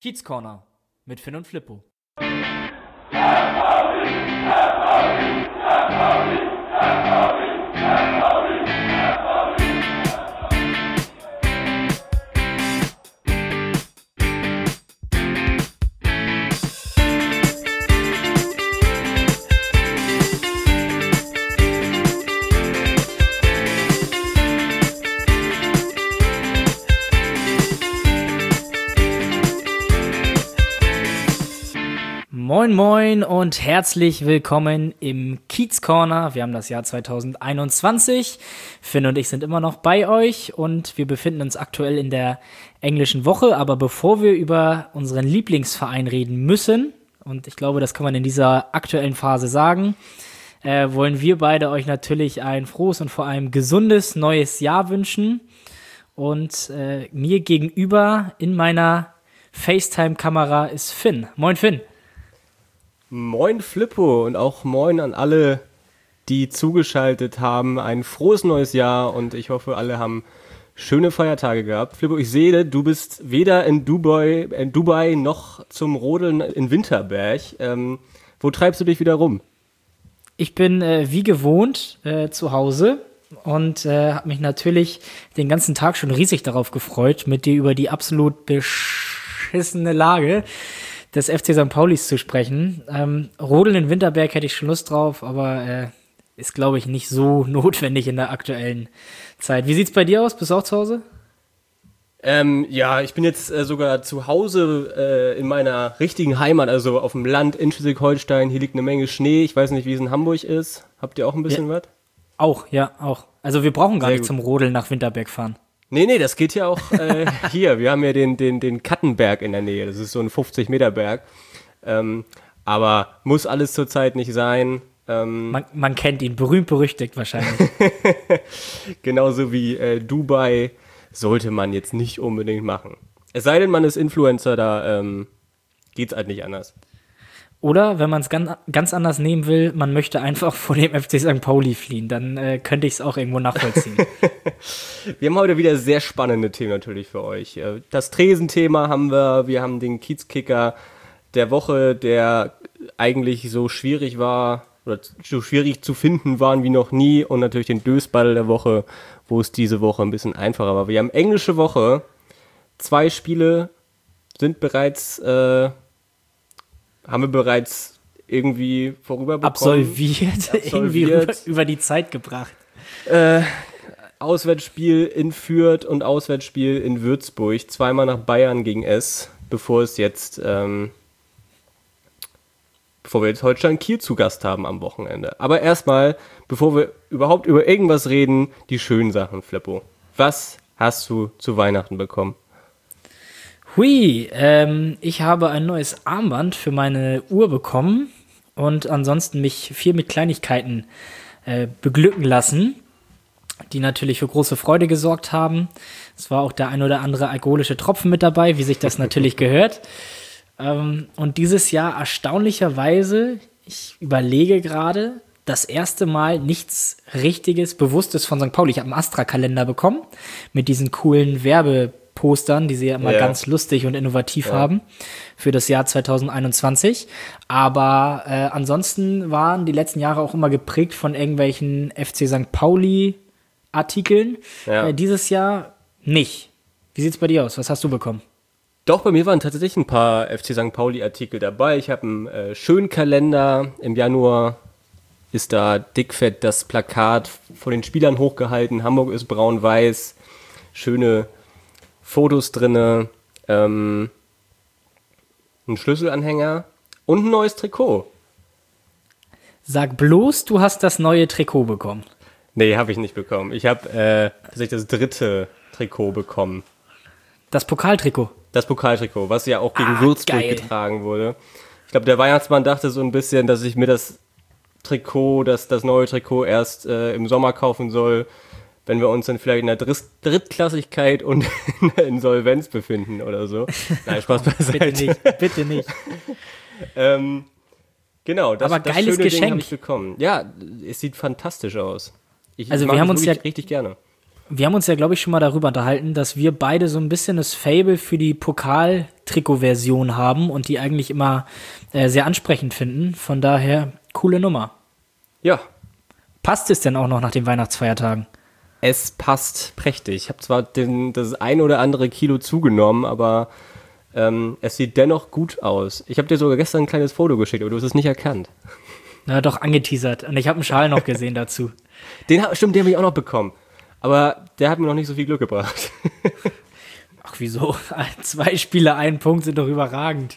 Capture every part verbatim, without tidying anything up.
Kiez Corner mit Finn und Flippo. Moin moin und herzlich willkommen im Kiez Corner. Wir haben das Jahr zwanzig einundzwanzig. Finn und ich sind immer noch bei euch und wir befinden uns aktuell in der englischen Woche. Aber bevor wir über unseren Lieblingsverein reden müssen, und ich glaube, das kann man in dieser aktuellen Phase sagen, äh, wollen wir beide euch natürlich ein frohes und vor allem gesundes neues Jahr wünschen. Und äh, mir gegenüber in meiner FaceTime-Kamera ist Finn. Moin Finn. Moin Flippo und auch moin an alle, die zugeschaltet haben. Ein frohes neues Jahr und ich hoffe, alle haben schöne Feiertage gehabt. Flippo, ich sehe, du bist weder in Dubai, in Dubai noch zum Rodeln in Winterberg. Ähm, wo treibst du dich wieder rum? Ich bin äh, wie gewohnt äh, zu Hause und äh, habe mich natürlich den ganzen Tag schon riesig darauf gefreut, mit dir über die absolut beschissene Lage des F C Sankt Paulis zu sprechen. Ähm, Rodeln in Winterberg hätte ich schon Lust drauf, aber äh, ist, glaube ich, nicht so notwendig in der aktuellen Zeit. Wie sieht's bei dir aus? Bist du auch zu Hause? Ähm, ja, ich bin jetzt äh, sogar zu Hause äh, in meiner richtigen Heimat, also auf dem Land in Schleswig-Holstein. Hier liegt eine Menge Schnee. Ich weiß nicht, wie es in Hamburg ist. Habt ihr auch ein bisschen ja, was? Auch, ja, auch. Also wir brauchen gar Sehr nicht gut. zum Rodeln nach Winterberg fahren. Nee, nee, das geht ja auch äh, hier. Wir haben ja den, den, den Kattenberg in der Nähe. Das ist so ein fünfzig Meter Berg. Ähm, aber muss alles zurzeit nicht sein. Ähm, Man, man kennt ihn, berühmt berüchtigt wahrscheinlich. Genauso wie äh, Dubai sollte man jetzt nicht unbedingt machen. Es sei denn, man ist Influencer, da ähm, geht's halt nicht anders. Oder, wenn man es ganz, ganz anders nehmen will, man möchte einfach vor dem F C Sankt Pauli fliehen, dann äh, könnte ich es auch irgendwo nachvollziehen. Wir haben heute wieder sehr spannende Themen natürlich für euch. Das Tresenthema haben wir, wir haben den Kiezkicker der Woche, der eigentlich so schwierig war, oder so schwierig zu finden waren wie noch nie, und natürlich den Dösball der Woche, wo es diese Woche ein bisschen einfacher war. Wir haben englische Woche, zwei Spiele sind bereits... Äh, haben wir bereits irgendwie vorüberbekommen. Absolviert, Absolviert. irgendwie rüber, über die Zeit gebracht. Äh, Auswärtsspiel in Fürth und Auswärtsspiel in Würzburg. Zweimal nach Bayern gegen S, bevor es jetzt, ähm, bevor wir jetzt Holstein Kiel zu Gast haben am Wochenende. Aber erstmal, bevor wir überhaupt über irgendwas reden, die schönen Sachen, Flippo. Was hast du zu Weihnachten bekommen? Hui, ähm, ich habe ein neues Armband für meine Uhr bekommen und ansonsten mich viel mit Kleinigkeiten äh, beglücken lassen, die natürlich für große Freude gesorgt haben. Es war auch der ein oder andere alkoholische Tropfen mit dabei, wie sich das natürlich gehört. Ähm, und dieses Jahr erstaunlicherweise, ich überlege gerade, das erste Mal nichts Richtiges, Bewusstes von Sankt Pauli. Ich habe einen Astra-Kalender bekommen mit diesen coolen Werbe Postern, die sie ja immer ja. ganz lustig und innovativ ja. haben für das Jahr zwanzig einundzwanzig. Aber äh, ansonsten waren die letzten Jahre auch immer geprägt von irgendwelchen F C Sankt Pauli-Artikeln. Ja. Äh, dieses Jahr nicht. Wie sieht's bei dir aus? Was hast du bekommen? Doch, bei mir waren tatsächlich ein paar F C Sankt Pauli-Artikel dabei. Ich habe einen äh, schönen Kalender. Im Januar ist da dickfett das Plakat von den Spielern hochgehalten. Hamburg ist braun-weiß. Schöne Fotos drinne, ähm, ein Schlüsselanhänger und ein neues Trikot. Sag bloß, du hast das neue Trikot bekommen. Nee, habe ich nicht bekommen. Ich habe äh, tatsächlich das dritte Trikot bekommen. Das Pokaltrikot. Das Pokaltrikot, was ja auch gegen Ah, Würzburg geil. getragen wurde. Ich glaube, der Weihnachtsmann dachte so ein bisschen, dass ich mir das Trikot, das, das neue Trikot erst äh, im Sommer kaufen soll, wenn wir uns dann vielleicht in der Dritt- Drittklassigkeit und in der Insolvenz befinden oder so. Nein, Spaß beiseite. Bitte nicht, bitte nicht. ähm, genau, das, Aber das geiles schöne Ding habe Geschenk. ich bekommen. Ja, es sieht fantastisch aus. Ich Also mag wir haben das uns wirklich ja- richtig gerne. wir haben uns ja, glaube ich, schon mal darüber unterhalten, dass wir beide so ein bisschen das Faible für die Pokal-Trikot-Version haben und die eigentlich immer äh, sehr ansprechend finden. Von daher, coole Nummer. Ja. Passt es denn auch noch nach den Weihnachtsfeiertagen? Es passt prächtig. Ich habe zwar den, das ein oder andere Kilo zugenommen, aber ähm, es sieht dennoch gut aus. Ich habe dir sogar gestern ein kleines Foto geschickt, aber du hast es nicht erkannt. Na doch, angeteasert. Und ich habe einen Schal noch gesehen dazu. Den, stimmt, den habe ich auch noch bekommen. Aber der hat mir noch nicht so viel Glück gebracht. Ach, wieso? Zwei Spiele, ein Punkt sind doch überragend.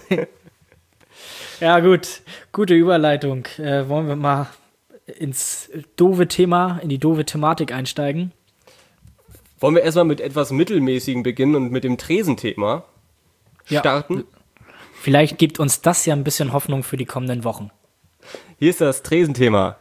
Ja, gut. Gute Überleitung. Äh, wollen wir mal ins doofe Thema, in die doofe Thematik einsteigen? Wollen wir erstmal mit etwas Mittelmäßigem beginnen und mit dem Tresenthema starten? Ja. Vielleicht gibt uns das ja ein bisschen Hoffnung für die kommenden Wochen. Hier ist das Tresenthema.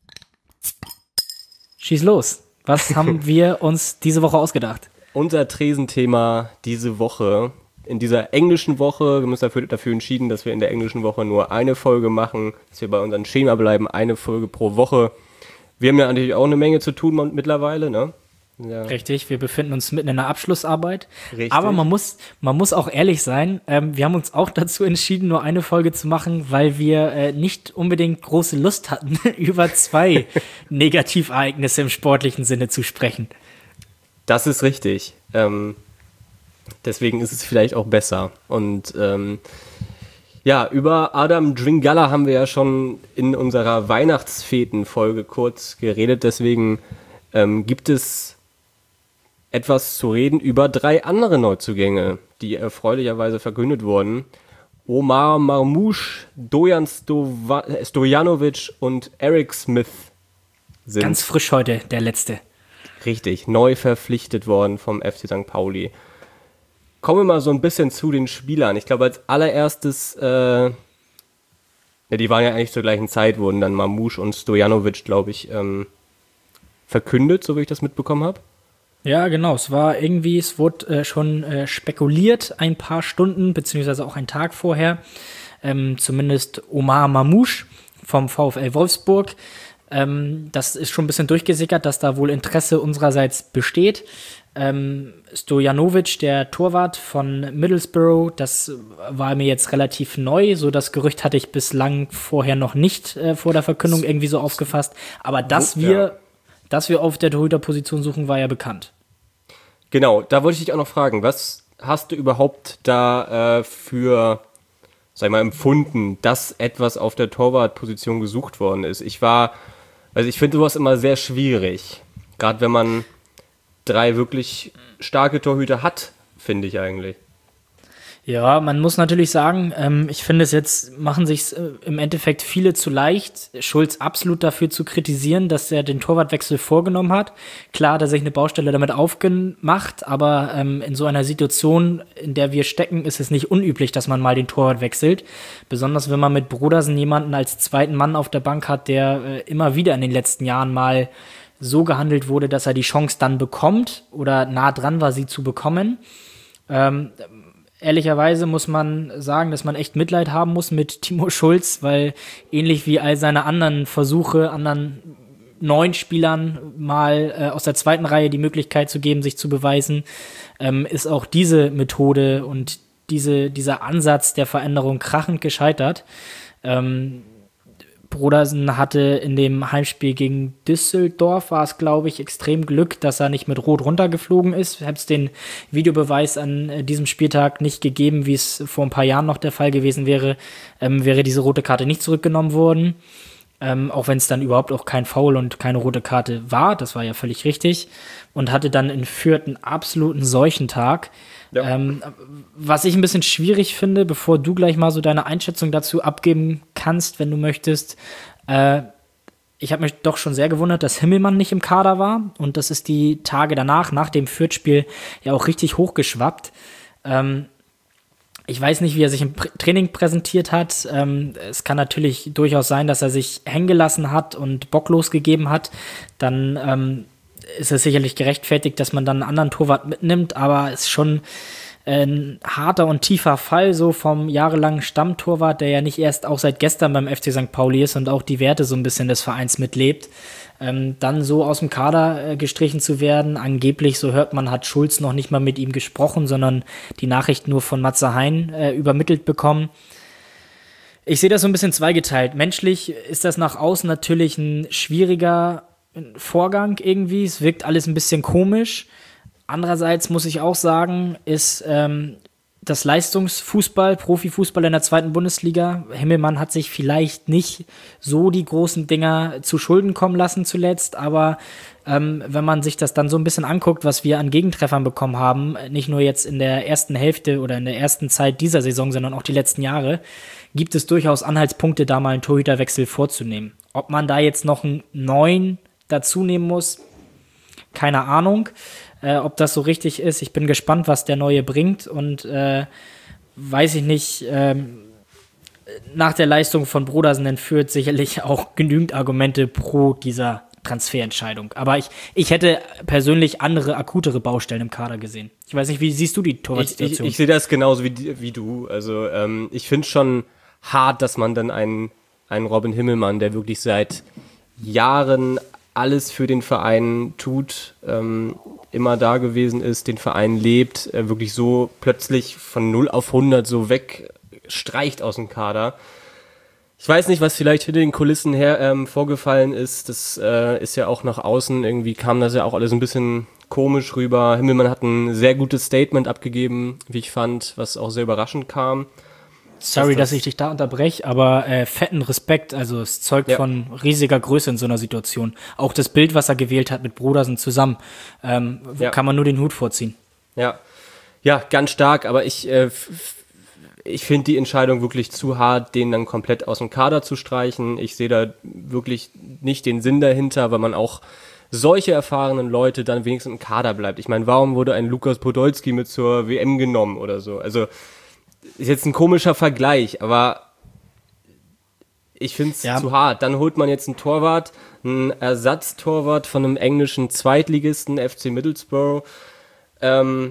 Schieß los. Was haben wir uns diese Woche ausgedacht? Unser Tresenthema diese Woche, in dieser englischen Woche, wir haben uns dafür, dafür entschieden, dass wir in der englischen Woche nur eine Folge machen, dass wir bei unserem Schema bleiben, eine Folge pro Woche. Wir haben ja natürlich auch eine Menge zu tun mittlerweile, ne? Ja. Richtig, wir befinden uns mitten in einer Abschlussarbeit. Richtig. Aber man muss, man muss auch ehrlich sein, ähm, wir haben uns auch dazu entschieden, nur eine Folge zu machen, weil wir äh, nicht unbedingt große Lust hatten, über zwei Negativereignisse im sportlichen Sinne zu sprechen. Das ist richtig. Ähm, deswegen ist es vielleicht auch besser. Und ähm, ja, über Adam Dringala haben wir ja schon in unserer Weihnachtsfeten-Folge kurz geredet. Deswegen ähm, gibt es etwas zu reden über drei andere Neuzugänge, die erfreulicherweise verkündet wurden. Omar Marmoush, Dojan Stova- Stojanovic und Eric Smith sind Ganz frisch heute, der letzte. richtig neu verpflichtet worden vom F C Sankt Pauli. Kommen wir mal so ein bisschen zu den Spielern. Ich glaube, als allererstes, äh, ja, die waren ja eigentlich zur gleichen Zeit, wurden dann Marmoush und Stojanovic, glaube ich, ähm, verkündet, so wie ich das mitbekommen habe. Ja, genau. Es war irgendwie, es wurde äh, schon äh, spekuliert, ein paar Stunden, beziehungsweise auch einen Tag vorher. Ähm, zumindest Omar Marmoush vom VfL Wolfsburg. Ähm, das ist schon ein bisschen durchgesickert, dass da wohl Interesse unsererseits besteht. Ähm, Stojanovic, der Torwart von Middlesbrough, das war mir jetzt relativ neu. So das Gerücht hatte ich bislang vorher noch nicht äh, vor der Verkündung irgendwie so aufgefasst. Aber dass Ja. wir, dass wir auf der Torhüterposition suchen, war ja bekannt. Genau, da wollte ich dich auch noch fragen, was hast du überhaupt da äh, für, sag ich mal, empfunden, dass etwas auf der Torwartposition gesucht worden ist? Ich war, also ich finde sowas immer sehr schwierig, gerade wenn man drei wirklich starke Torhüter hat, finde ich eigentlich. Ja, man muss natürlich sagen, ähm, ich finde es jetzt, machen sich äh, im Endeffekt viele zu leicht, Schulz absolut dafür zu kritisieren, dass er den Torwartwechsel vorgenommen hat. Klar hat er sich eine Baustelle damit aufgemacht, aber ähm, in so einer Situation, in der wir stecken, ist es nicht unüblich, dass man mal den Torwart wechselt. Besonders wenn man mit Brodersen jemanden als zweiten Mann auf der Bank hat, der äh, immer wieder in den letzten Jahren mal so gehandelt wurde, dass er die Chance dann bekommt oder nah dran war, sie zu bekommen. Ähm, Ehrlicherweise muss man sagen, dass man echt Mitleid haben muss mit Timo Schulz, weil ähnlich wie all seine anderen Versuche, anderen neuen Spielern mal äh, aus der zweiten Reihe die Möglichkeit zu geben, sich zu beweisen, ähm, ist auch diese Methode und diese, dieser Ansatz der Veränderung krachend gescheitert. Ähm, Brodersen hatte in dem Heimspiel gegen Düsseldorf, war es glaube ich, extrem Glück, dass er nicht mit Rot runtergeflogen ist. Hätte es den Videobeweis an äh, diesem Spieltag nicht gegeben, wie es vor ein paar Jahren noch der Fall gewesen wäre, ähm, wäre diese rote Karte nicht zurückgenommen worden. Ähm, auch wenn es dann überhaupt auch kein Foul und keine rote Karte war, das war ja völlig richtig. Und hatte dann in Fürth einen absoluten Seuchentag. Ja. Ähm, was ich ein bisschen schwierig finde, bevor du gleich mal so deine Einschätzung dazu abgeben kannst, wenn du möchtest, äh, ich habe mich doch schon sehr gewundert, dass Himmelmann nicht im Kader war und das ist die Tage danach, nach dem Fürth-Spiel, ja auch richtig hochgeschwappt. Ähm, ich weiß nicht, wie er sich im Pr- Training präsentiert hat. Ähm, es kann natürlich durchaus sein, dass er sich hängen gelassen hat und bocklos gegeben hat. Dann ähm, ist es sicherlich gerechtfertigt, dass man dann einen anderen Torwart mitnimmt, aber es ist schon ein harter und tiefer Fall, so vom jahrelangen Stammtorwart, der ja nicht erst auch seit gestern beim F C Sankt Pauli ist und auch die Werte so ein bisschen des Vereins mitlebt. Ähm, dann so aus dem Kader äh, gestrichen zu werden. Angeblich, so hört man, hat Schulz noch nicht mal mit ihm gesprochen, sondern die Nachricht nur von Matze Hein äh, übermittelt bekommen. Ich sehe das so ein bisschen zweigeteilt. Menschlich ist das nach außen natürlich ein schwieriger Vorgang irgendwie. Es wirkt alles ein bisschen komisch. Andererseits muss ich auch sagen, ist ähm, das Leistungsfußball, Profifußball in der zweiten Bundesliga, Himmelmann hat sich vielleicht nicht so die großen Dinger zu Schulden kommen lassen zuletzt, aber ähm, wenn man sich das dann so ein bisschen anguckt, was wir an Gegentreffern bekommen haben, nicht nur jetzt in der ersten Hälfte oder in der ersten Zeit dieser Saison, sondern auch die letzten Jahre, gibt es durchaus Anhaltspunkte, da mal einen Torhüterwechsel vorzunehmen. Ob man da jetzt noch einen neuen dazu nehmen muss, keine Ahnung. Äh, ob das so richtig ist. Ich bin gespannt, was der Neue bringt und äh, weiß ich nicht, ähm, nach der Leistung von Brodersen entführt sicherlich auch genügend Argumente pro dieser Transferentscheidung. Aber ich, ich hätte persönlich andere, akutere Baustellen im Kader gesehen. Ich weiß nicht, wie siehst du die Torwartsituation? Ich, ich, ich sehe das genauso wie, wie du. Also ähm, ich finde es schon hart, dass man dann einen, einen Robin Himmelmann, der wirklich seit Jahren alles für den Verein tut, ähm, immer da gewesen ist, den Verein lebt, äh, wirklich so plötzlich von null auf hundert so wegstreicht aus dem Kader. Ich weiß nicht, was vielleicht hinter den Kulissen her ähm, vorgefallen ist. Das äh, ist ja auch nach außen, irgendwie kam das ja auch alles ein bisschen komisch rüber. Himmelmann hat ein sehr gutes Statement abgegeben, wie ich fand, was auch sehr überraschend kam. Sorry, das dass ich dich da unterbreche, aber äh, fetten Respekt, also es zeugt ja. von riesiger Größe in so einer Situation. Auch das Bild, was er gewählt hat mit Brodersen zusammen, ähm, ja. kann man nur den Hut vorziehen. Ja, ja, ganz stark, aber ich, äh, f- ich finde die Entscheidung wirklich zu hart, den dann komplett aus dem Kader zu streichen. Ich sehe da wirklich nicht den Sinn dahinter, weil man auch solche erfahrenen Leute dann wenigstens im Kader bleibt. Ich meine, warum wurde ein Lukas Podolski mit zur W M genommen oder so? Also ist jetzt ein komischer Vergleich, aber ich finde es ja. zu hart. Dann holt man jetzt einen Torwart, einen Ersatztorwart von einem englischen Zweitligisten, F C Middlesbrough. Ähm,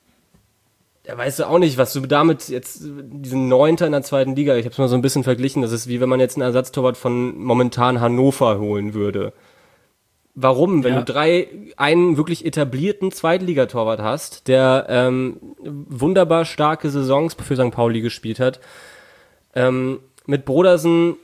da weißt du auch nicht, was du damit jetzt, diesen Neunter in der zweiten Liga, ich habe es mal so ein bisschen verglichen, das ist wie wenn man jetzt einen Ersatztorwart von momentan Hannover holen würde. Warum? Wenn ja. du drei, einen wirklich etablierten Zweitligatorwart hast, der ähm, wunderbar starke Saisons für Sankt Pauli gespielt hat, ähm, mit Brodersen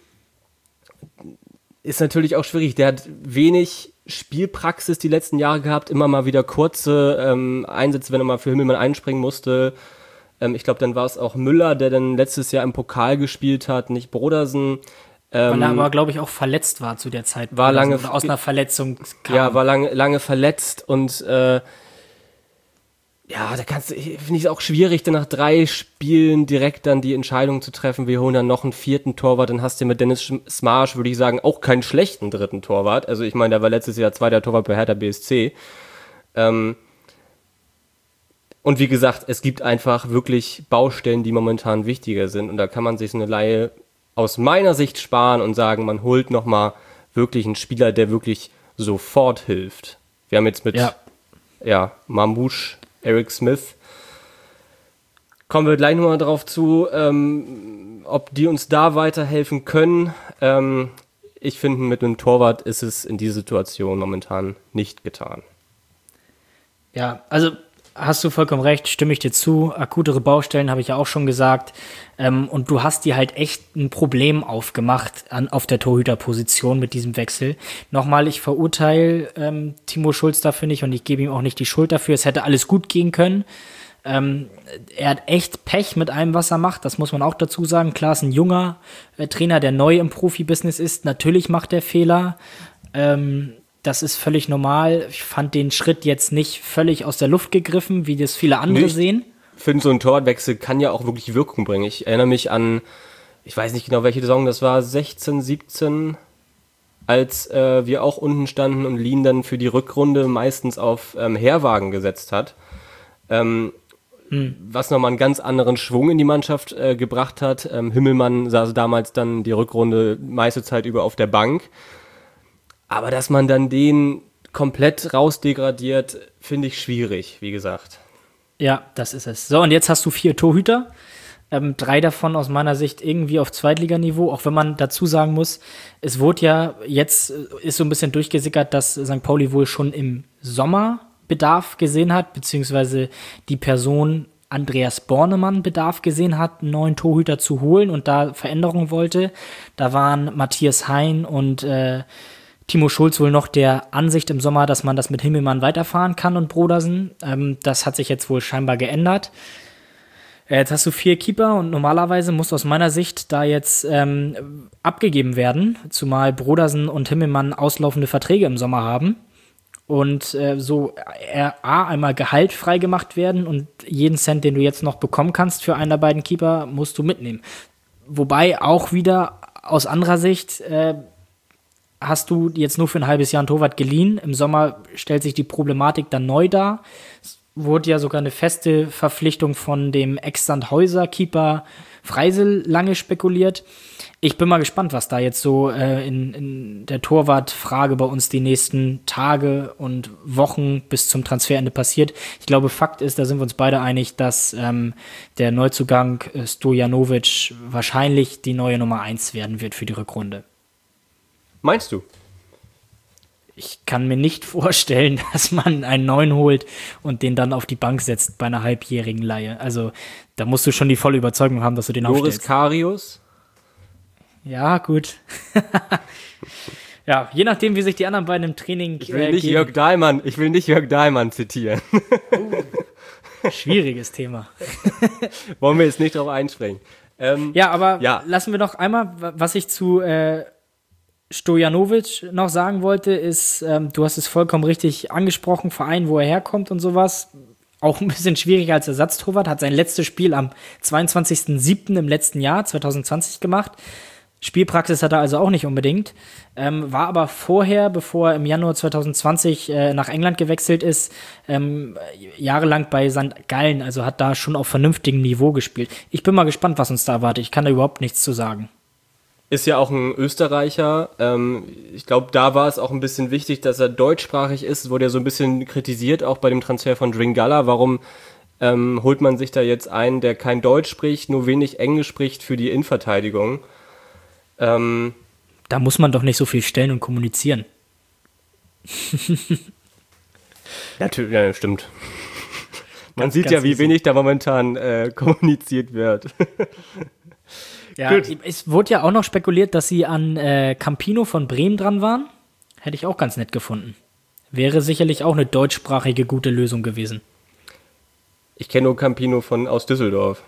ist natürlich auch schwierig. Der hat wenig Spielpraxis die letzten Jahre gehabt, immer mal wieder kurze ähm, Einsätze, wenn er mal für Himmelmann einspringen musste. Ähm, ich glaube, dann war es auch Müller, der dann letztes Jahr im Pokal gespielt hat, nicht Brodersen. Weil er aber, glaube ich, auch verletzt war zu der Zeit. War lange oder aus einer Verletzung kam. Ja, war lange, lange verletzt und äh, ja, da kannst du, finde ich es auch schwierig, dann nach drei Spielen direkt dann die Entscheidung zu treffen, wir holen dann noch einen vierten Torwart, dann hast du mit Dennis Smarsch, würde ich sagen, auch keinen schlechten dritten Torwart. Also ich meine, der war letztes Jahr zweiter Torwart bei Hertha B S C. Ähm, und wie gesagt, es gibt einfach wirklich Baustellen, die momentan wichtiger sind und da kann man sich so eine Leihe aus meiner Sicht sparen und sagen, man holt nochmal wirklich einen Spieler, der wirklich sofort hilft. Wir haben jetzt mit ja. Ja, Mamouche, Eric Smith, kommen wir gleich nochmal drauf zu, ähm, ob die uns da weiterhelfen können. Ähm, ich finde, mit einem Torwart ist es in dieser Situation momentan nicht getan. Ja, also hast du vollkommen recht, stimme ich dir zu. Akutere Baustellen habe ich ja auch schon gesagt. Ähm, und du hast dir halt echt ein Problem aufgemacht an, auf der Torhüterposition mit diesem Wechsel. Nochmal, ich verurteile ähm, Timo Schulz dafür nicht und ich gebe ihm auch nicht die Schuld dafür. Es hätte alles gut gehen können. Ähm, er hat echt Pech mit allem, was er macht. Das muss man auch dazu sagen. Klar, ist ein junger äh, Trainer, der neu im Profibusiness ist. Natürlich macht er Fehler. Ähm, Das ist völlig normal. Ich fand den Schritt jetzt nicht völlig aus der Luft gegriffen, wie das viele andere nicht. sehen. Ich finde, so ein Torwartwechsel kann ja auch wirklich Wirkung bringen. Ich erinnere mich an, ich weiß nicht genau, welche Saison das war, sechzehn, siebzehn, als äh, wir auch unten standen und Lien dann für die Rückrunde meistens auf ähm, Herwagen gesetzt hat. Ähm, hm. Was nochmal einen ganz anderen Schwung in die Mannschaft äh, gebracht hat. Ähm, Himmelmann saß damals dann die Rückrunde meiste Zeit über auf der Bank. Aber dass man dann den komplett rausdegradiert, finde ich schwierig, wie gesagt. Ja, das ist es. So, und jetzt hast du vier Torhüter. Ähm, drei davon aus meiner Sicht irgendwie auf Zweitliganiveau, auch wenn man dazu sagen muss, es wurde ja jetzt, äh, ist so ein bisschen durchgesickert, dass Sankt Pauli wohl schon im Sommer Bedarf gesehen hat, beziehungsweise die Person Andreas Bornemann Bedarf gesehen hat, einen neuen Torhüter zu holen und da Veränderungen wollte. Da waren Matthias Hein und äh, Timo Schulz wohl noch der Ansicht im Sommer, dass man das mit Himmelmann weiterfahren kann und Brodersen. Ähm, das hat sich jetzt wohl scheinbar geändert. Jetzt hast du vier Keeper und normalerweise muss aus meiner Sicht da jetzt ähm, abgegeben werden, zumal Brodersen und Himmelmann auslaufende Verträge im Sommer haben und äh, so äh, A, einmal Gehalt freigemacht werden und jeden Cent, den du jetzt noch bekommen kannst für einen der beiden Keeper, musst du mitnehmen. Wobei auch wieder aus anderer Sicht äh, hast du jetzt nur für ein halbes Jahr einen Torwart geliehen. Im Sommer stellt sich die Problematik dann neu dar. Wurde ja sogar eine feste Verpflichtung von dem Ex-Sandhäuser-Keeper Freisel lange spekuliert. Ich bin mal gespannt, was da jetzt so äh, in, in der Torwartfrage bei uns die nächsten Tage und Wochen bis zum Transferende passiert. Ich glaube, Fakt ist, da sind wir uns beide einig, dass ähm, der Neuzugang äh, Stojanovic wahrscheinlich die neue Nummer eins werden wird für die Rückrunde. Meinst du? Ich kann mir nicht vorstellen, dass man einen neuen holt und den dann auf die Bank setzt bei einer halbjährigen Leihe. Also da musst du schon die volle Überzeugung haben, dass du den Loris aufstellst. Karius? Ja, gut. Ja, je nachdem, wie sich die anderen beiden im Training Ich will äh, nicht geben. Jörg Dahlmann, ich will nicht Jörg Dahlmann zitieren. Schwieriges Thema. Wollen wir jetzt nicht drauf einspringen. Ähm, Ja, aber Ja. lassen wir noch einmal, was ich zu äh, Stojanovic noch sagen wollte, ist, ähm, du hast es vollkommen richtig angesprochen, Verein, wo er herkommt und sowas. Auch ein bisschen schwieriger als Ersatztorwart, hat sein letztes Spiel am zweiundzwanzigsten siebten im letzten Jahr, zwanzig zwanzig, gemacht. Spielpraxis hat er also auch nicht unbedingt. Ähm, war aber vorher, bevor er im Januar zwanzig zwanzig äh, nach England gewechselt ist, ähm, jahrelang bei Sankt Gallen, also hat da schon auf vernünftigem Niveau gespielt. Ich bin mal gespannt, was uns da erwartet. Ich kann da überhaupt nichts zu sagen. Ist ja auch ein Österreicher. Ähm, ich glaube, da war es auch ein bisschen wichtig, dass er deutschsprachig ist. Es wurde ja so ein bisschen kritisiert, auch bei dem Transfer von Dringala. Warum ähm, holt man sich da jetzt einen, der kein Deutsch spricht, nur wenig Englisch spricht für die Innenverteidigung? Ähm, Da muss man doch nicht so viel stellen und kommunizieren. natürlich, ja, stimmt. Man Ganz, sieht ganz ja, wie easy. wenig da momentan äh, kommuniziert wird. Ja, Gut. es wurde ja auch noch spekuliert, dass sie an äh, Campino von Bremen dran waren. Hätte ich auch ganz nett gefunden. Wäre sicherlich auch eine deutschsprachige gute Lösung gewesen. Ich kenne nur Campino von aus Düsseldorf.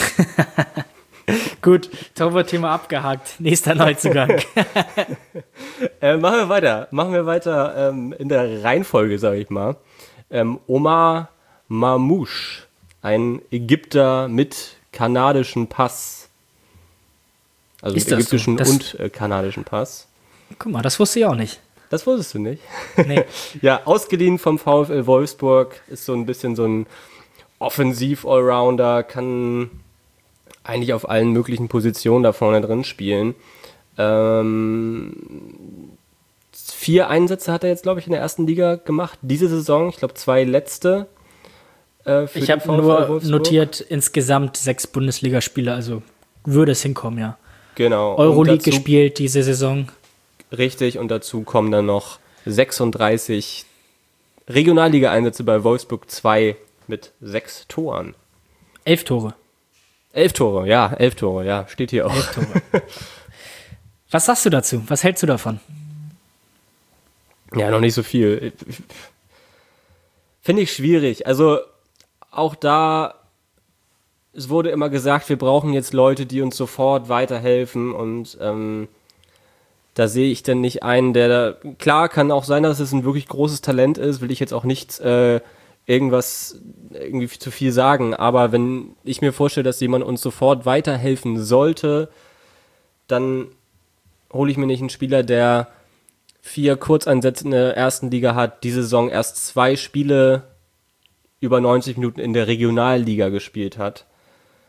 Gut, Torwart-Thema abgehakt. Nächster Neuzugang. Äh, machen wir weiter. Machen wir weiter ähm, in der Reihenfolge, sage ich mal. Ähm, Omar Mamouche, ein Ägypter mit kanadischem Pass. Also Ist mit das ägyptischen so? Das- und äh, kanadischem Pass. Guck mal, das wusste ich auch nicht. Das wusstest du nicht? Nee. Ja, ausgeliehen vom VfL Wolfsburg, ist so ein bisschen so ein Offensiv-Allrounder, kann eigentlich auf allen möglichen Positionen da vorne drin spielen. Ähm, vier Einsätze hat er jetzt, glaube ich, in der ersten Liga gemacht. Diese Saison, ich glaube, zwei letzte. Äh, für Ich den habe VfL nur Wolfsburg. notiert insgesamt sechs Bundesligaspiele, also würde es hinkommen, ja. Genau. Und Euroleague dazu- gespielt diese Saison. Richtig, und dazu kommen dann noch sechsunddreißig Regionalliga-Einsätze bei Wolfsburg zwei mit sechs Toren. Elf Tore. Elf Tore, ja, elf Tore, ja, steht hier auch. Elf Tore. Was sagst du dazu? Was hältst du davon? Ja, noch nicht so viel. Finde ich schwierig. Also auch da, es wurde immer gesagt, wir brauchen jetzt Leute, die uns sofort weiterhelfen und ähm, da sehe ich dann nicht einen, der da, klar kann auch sein, dass es ein wirklich großes Talent ist, will ich jetzt auch nicht äh, irgendwas irgendwie zu viel sagen, aber wenn ich mir vorstelle, dass jemand uns sofort weiterhelfen sollte, dann hole ich mir nicht einen Spieler, der vier Kurzeinsätze in der ersten Liga hat, diese Saison erst zwei Spiele über neunzig Minuten in der Regionalliga gespielt hat.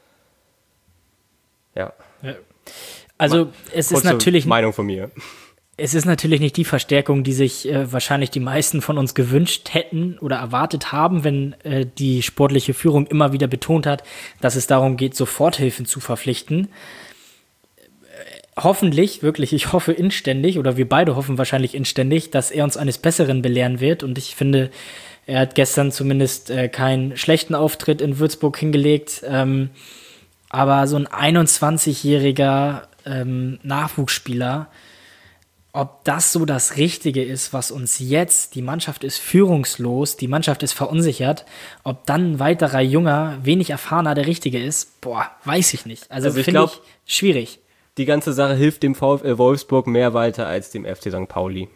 Ja, Also es ist kurze natürlich Meinung von mir. Es ist natürlich nicht die Verstärkung, die sich äh, wahrscheinlich die meisten von uns gewünscht hätten oder erwartet haben, wenn äh, die sportliche Führung immer wieder betont hat, dass es darum geht, Soforthilfen zu verpflichten. Äh, hoffentlich, wirklich, ich hoffe inständig, oder wir beide hoffen wahrscheinlich inständig, dass er uns eines Besseren belehren wird. Und ich finde, er hat gestern zumindest äh, keinen schlechten Auftritt in Würzburg hingelegt. Ähm, aber so ein einundzwanzigjähriger ähm, Nachwuchsspieler, ob das so das Richtige ist, was uns jetzt, die Mannschaft ist führungslos, die Mannschaft ist verunsichert, ob dann ein weiterer junger, wenig erfahrener der Richtige ist, boah, weiß ich nicht. Also, Also ich finde glaub, ich schwierig. Die ganze Sache hilft dem VfL Wolfsburg mehr weiter als dem F C Sankt Pauli.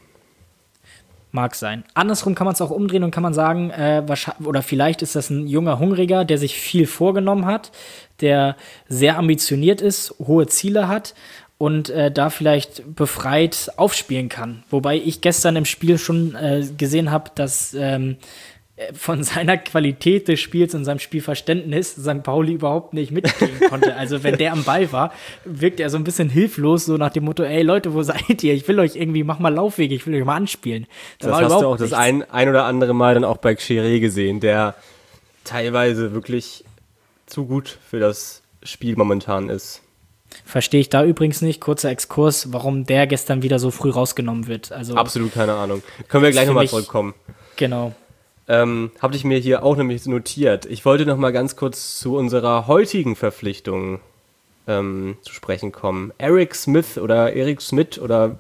Mag sein. Andersrum kann man es auch umdrehen und kann man sagen, äh, wahrscheinlich, oder vielleicht ist das ein junger Hungriger, der sich viel vorgenommen hat, der sehr ambitioniert ist, hohe Ziele hat und äh, da vielleicht befreit aufspielen kann. Wobei ich gestern im Spiel schon äh, gesehen habe, dass ähm, von seiner Qualität des Spiels und seinem Spielverständnis Sankt Pauli überhaupt nicht mitgehen konnte. Also wenn der am Ball war, wirkte er so ein bisschen hilflos, so nach dem Motto, ey Leute, wo seid ihr? Ich will euch irgendwie, mach mal Laufwege, ich will euch mal anspielen. Da das war hast du auch nichts. das ein, ein oder andere Mal dann auch bei Xeré gesehen, der teilweise wirklich zu gut für das Spiel momentan ist. Verstehe ich da übrigens nicht, kurzer Exkurs, warum der gestern wieder so früh rausgenommen wird. Also absolut keine Ahnung. Können wir gleich nochmal zurückkommen. Genau. Ähm, habe ich mir hier auch nämlich notiert. Ich wollte noch mal ganz kurz zu unserer heutigen Verpflichtung ähm, zu sprechen kommen. Eric Smith oder Eric Smith oder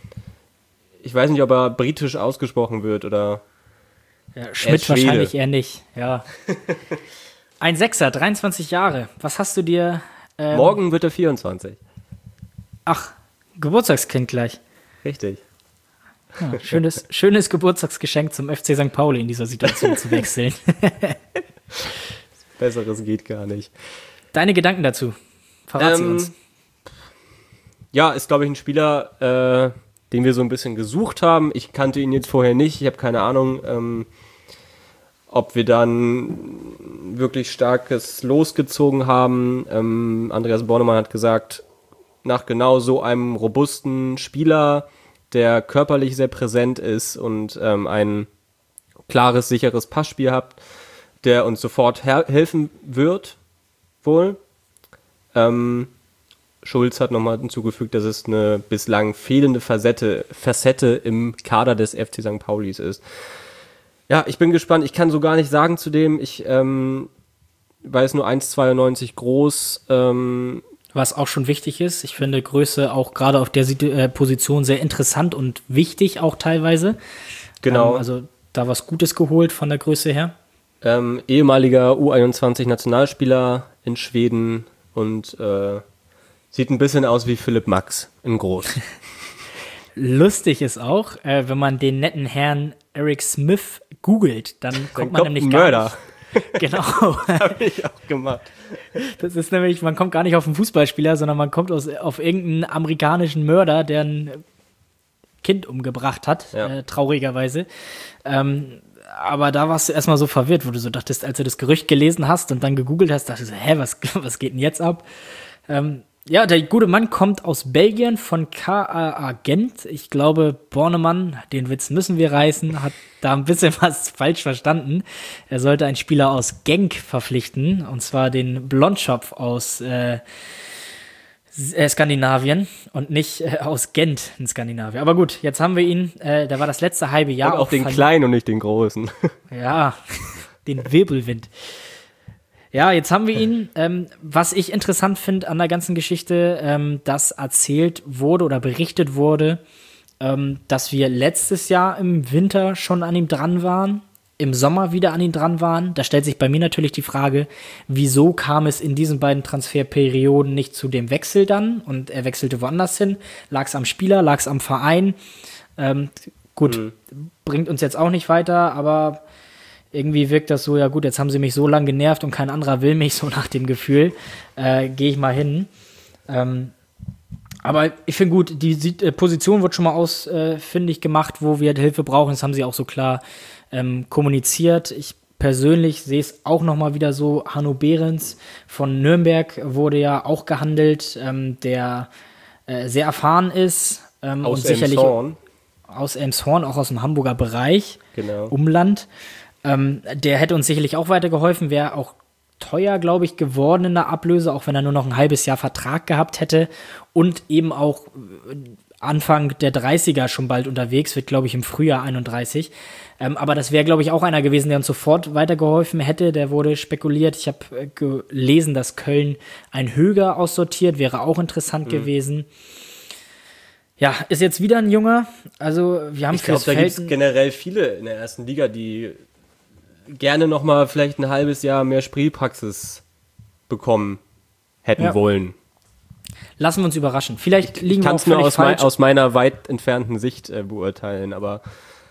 ich weiß nicht, ob er britisch ausgesprochen wird oder ja, Schmidt wahrscheinlich eher nicht. Ja. Ein Sechser, dreiundzwanzig Jahre. Was hast du dir... Ähm, Morgen wird er vierundzwanzig. Ach, Geburtstagskind gleich. Richtig. Ja, schönes, schönes Geburtstagsgeschenk zum F C Sankt Pauli in dieser Situation zu wechseln. Besseres geht gar nicht. Deine Gedanken dazu? Verrat sie ähm, uns. Ja, ist, glaube ich, ein Spieler, äh, den wir so ein bisschen gesucht haben. Ich kannte ihn jetzt vorher nicht. Ich habe keine Ahnung, ähm, ob wir dann wirklich starkes losgezogen haben. Ähm, Andreas Bornemann hat gesagt, nach genau so einem robusten Spieler, der körperlich sehr präsent ist und ähm, ein klares, sicheres Passspiel hat, der uns sofort her- helfen wird, wohl. Ähm, Schulz hat nochmal hinzugefügt, dass es eine bislang fehlende Facette, Facette im Kader des F C Sankt Paulis ist. Ja, ich bin gespannt. Ich kann so gar nicht sagen zu dem. Ich ähm, weiß nur eins Komma zweiundneunzig groß. Ähm, Was auch schon wichtig ist. Ich finde Größe auch gerade auf der äh, Position sehr interessant und wichtig auch teilweise. Genau. Ähm, also da was Gutes geholt von der Größe her. Ähm, ehemaliger U einundzwanzig-Nationalspieler in Schweden und äh, sieht ein bisschen aus wie Philipp Max in groß. Lustig ist auch, äh, wenn man den netten Herrn Eric Smith googelt, dann kommt dann man kommt nämlich ein gar Mörder. nicht. Genau. Habe ich auch gemacht. Das ist nämlich, man kommt gar nicht auf einen Fußballspieler, sondern man kommt aus, auf irgendeinen amerikanischen Mörder, der ein Kind umgebracht hat, Ja. äh, traurigerweise. Ähm, aber da warst du erstmal so verwirrt, wo du so dachtest, als du das Gerücht gelesen hast und dann gegoogelt hast, dachtest du, hä, was, was geht denn jetzt ab? Ähm, ja, der gute Mann kommt aus Belgien von K A A Gent. Ich glaube, Bornemann, den Witz müssen wir reißen, hat da ein bisschen was falsch verstanden. Er sollte einen Spieler aus Genk verpflichten, und zwar den Blondschopf aus äh, äh, Skandinavien und nicht äh, aus Gent in Skandinavien. Aber gut, jetzt haben wir ihn. Äh, der war das letzte halbe Jahr. Und auch den verli- kleinen und nicht den großen. Ja, den Wirbelwind. Ja, jetzt haben wir ihn. Ähm, was ich interessant finde an der ganzen Geschichte, ähm, dass erzählt wurde oder berichtet wurde, ähm, dass wir letztes Jahr im Winter schon an ihm dran waren, im Sommer wieder an ihm dran waren. Da stellt sich bei mir natürlich die Frage, wieso kam es in diesen beiden Transferperioden nicht zu dem Wechsel dann und er wechselte woanders hin? Lag es am Spieler, lag es am Verein? Ähm, gut, mhm. bringt uns jetzt auch nicht weiter, aber irgendwie wirkt das so, ja gut, jetzt haben sie mich so lange genervt und kein anderer will mich, so nach dem Gefühl, äh, gehe ich mal hin. Ähm, aber ich finde gut, die, die äh, Position wird schon mal ausfindig äh, gemacht, wo wir Hilfe brauchen, das haben sie auch so klar ähm, kommuniziert. Ich persönlich sehe es auch nochmal wieder so, Hanno Behrens von Nürnberg wurde ja auch gehandelt, ähm, der äh, sehr erfahren ist, Ähm, Aus und sicherlich Elmshorn. aus Elmshorn, auch aus dem Hamburger Bereich, Genau. Umland. Ähm, der hätte uns sicherlich auch weitergeholfen, wäre auch teuer, glaube ich, geworden in der Ablöse, auch wenn er nur noch ein halbes Jahr Vertrag gehabt hätte und eben auch Anfang der dreißiger schon bald unterwegs, wird, glaube ich, im Frühjahr einunddreißig. Ähm, aber das wäre, glaube ich, auch einer gewesen, der uns sofort weitergeholfen hätte. Der wurde spekuliert. Ich habe äh, gelesen, dass Köln ein Höger aussortiert, wäre auch interessant mhm. gewesen. Ja, ist jetzt wieder ein Junger. Also wir haben Ich glaube, da gibt es generell viele in der ersten Liga, die gerne noch mal vielleicht ein halbes Jahr mehr Spielpraxis bekommen hätten ja. wollen. Lassen wir uns überraschen. Vielleicht ich, liegen ich wir auch völlig nur aus, falsch. Mein, aus meiner weit entfernten Sicht äh, beurteilen, aber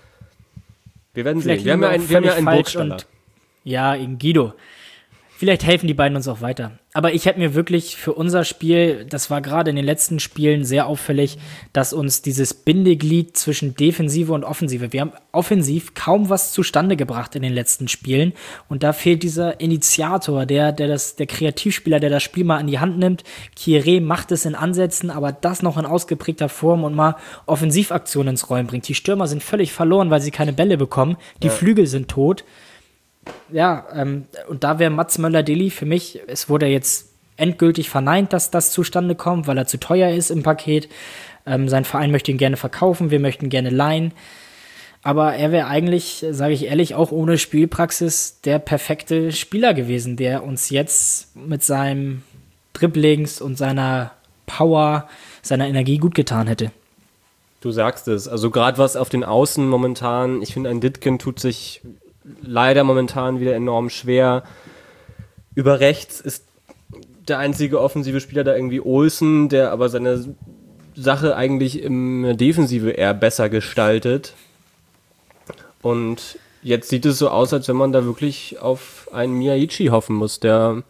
wir werden Vielleicht sehen. Wir haben ja einen, wir haben ja einen Burgstaller. Ja, in Guido. Vielleicht helfen die beiden uns auch weiter. Aber ich hätte mir wirklich für unser Spiel, das war gerade in den letzten Spielen sehr auffällig, dass uns dieses Bindeglied zwischen Defensive und Offensive, wir haben offensiv kaum was zustande gebracht in den letzten Spielen. Und da fehlt dieser Initiator, der, der, das, der Kreativspieler, der das Spiel mal an die Hand nimmt. Kieré macht es in Ansätzen, aber das noch in ausgeprägter Form und mal Offensivaktionen ins Rollen bringt. Die Stürmer sind völlig verloren, weil sie keine Bälle bekommen. Die ja. Flügel sind tot. Ja, ähm, und da wäre Mats Möller-Deli für mich, es wurde jetzt endgültig verneint, dass das zustande kommt, weil er zu teuer ist im Paket. Ähm, sein Verein möchte ihn gerne verkaufen, wir möchten gerne leihen. Aber er wäre eigentlich, sage ich ehrlich, auch ohne Spielpraxis der perfekte Spieler gewesen, der uns jetzt mit seinem Dribblings und seiner Power, seiner Energie gut getan hätte. Du sagst es, also gerade was auf den Außen momentan, ich finde, ein Ditken tut sich leider momentan wieder enorm schwer. Über rechts ist der einzige offensive Spieler da irgendwie Olsen, der aber seine Sache eigentlich im Defensive eher besser gestaltet. Und jetzt sieht es so aus, als wenn man da wirklich auf einen Miyaichi hoffen muss, der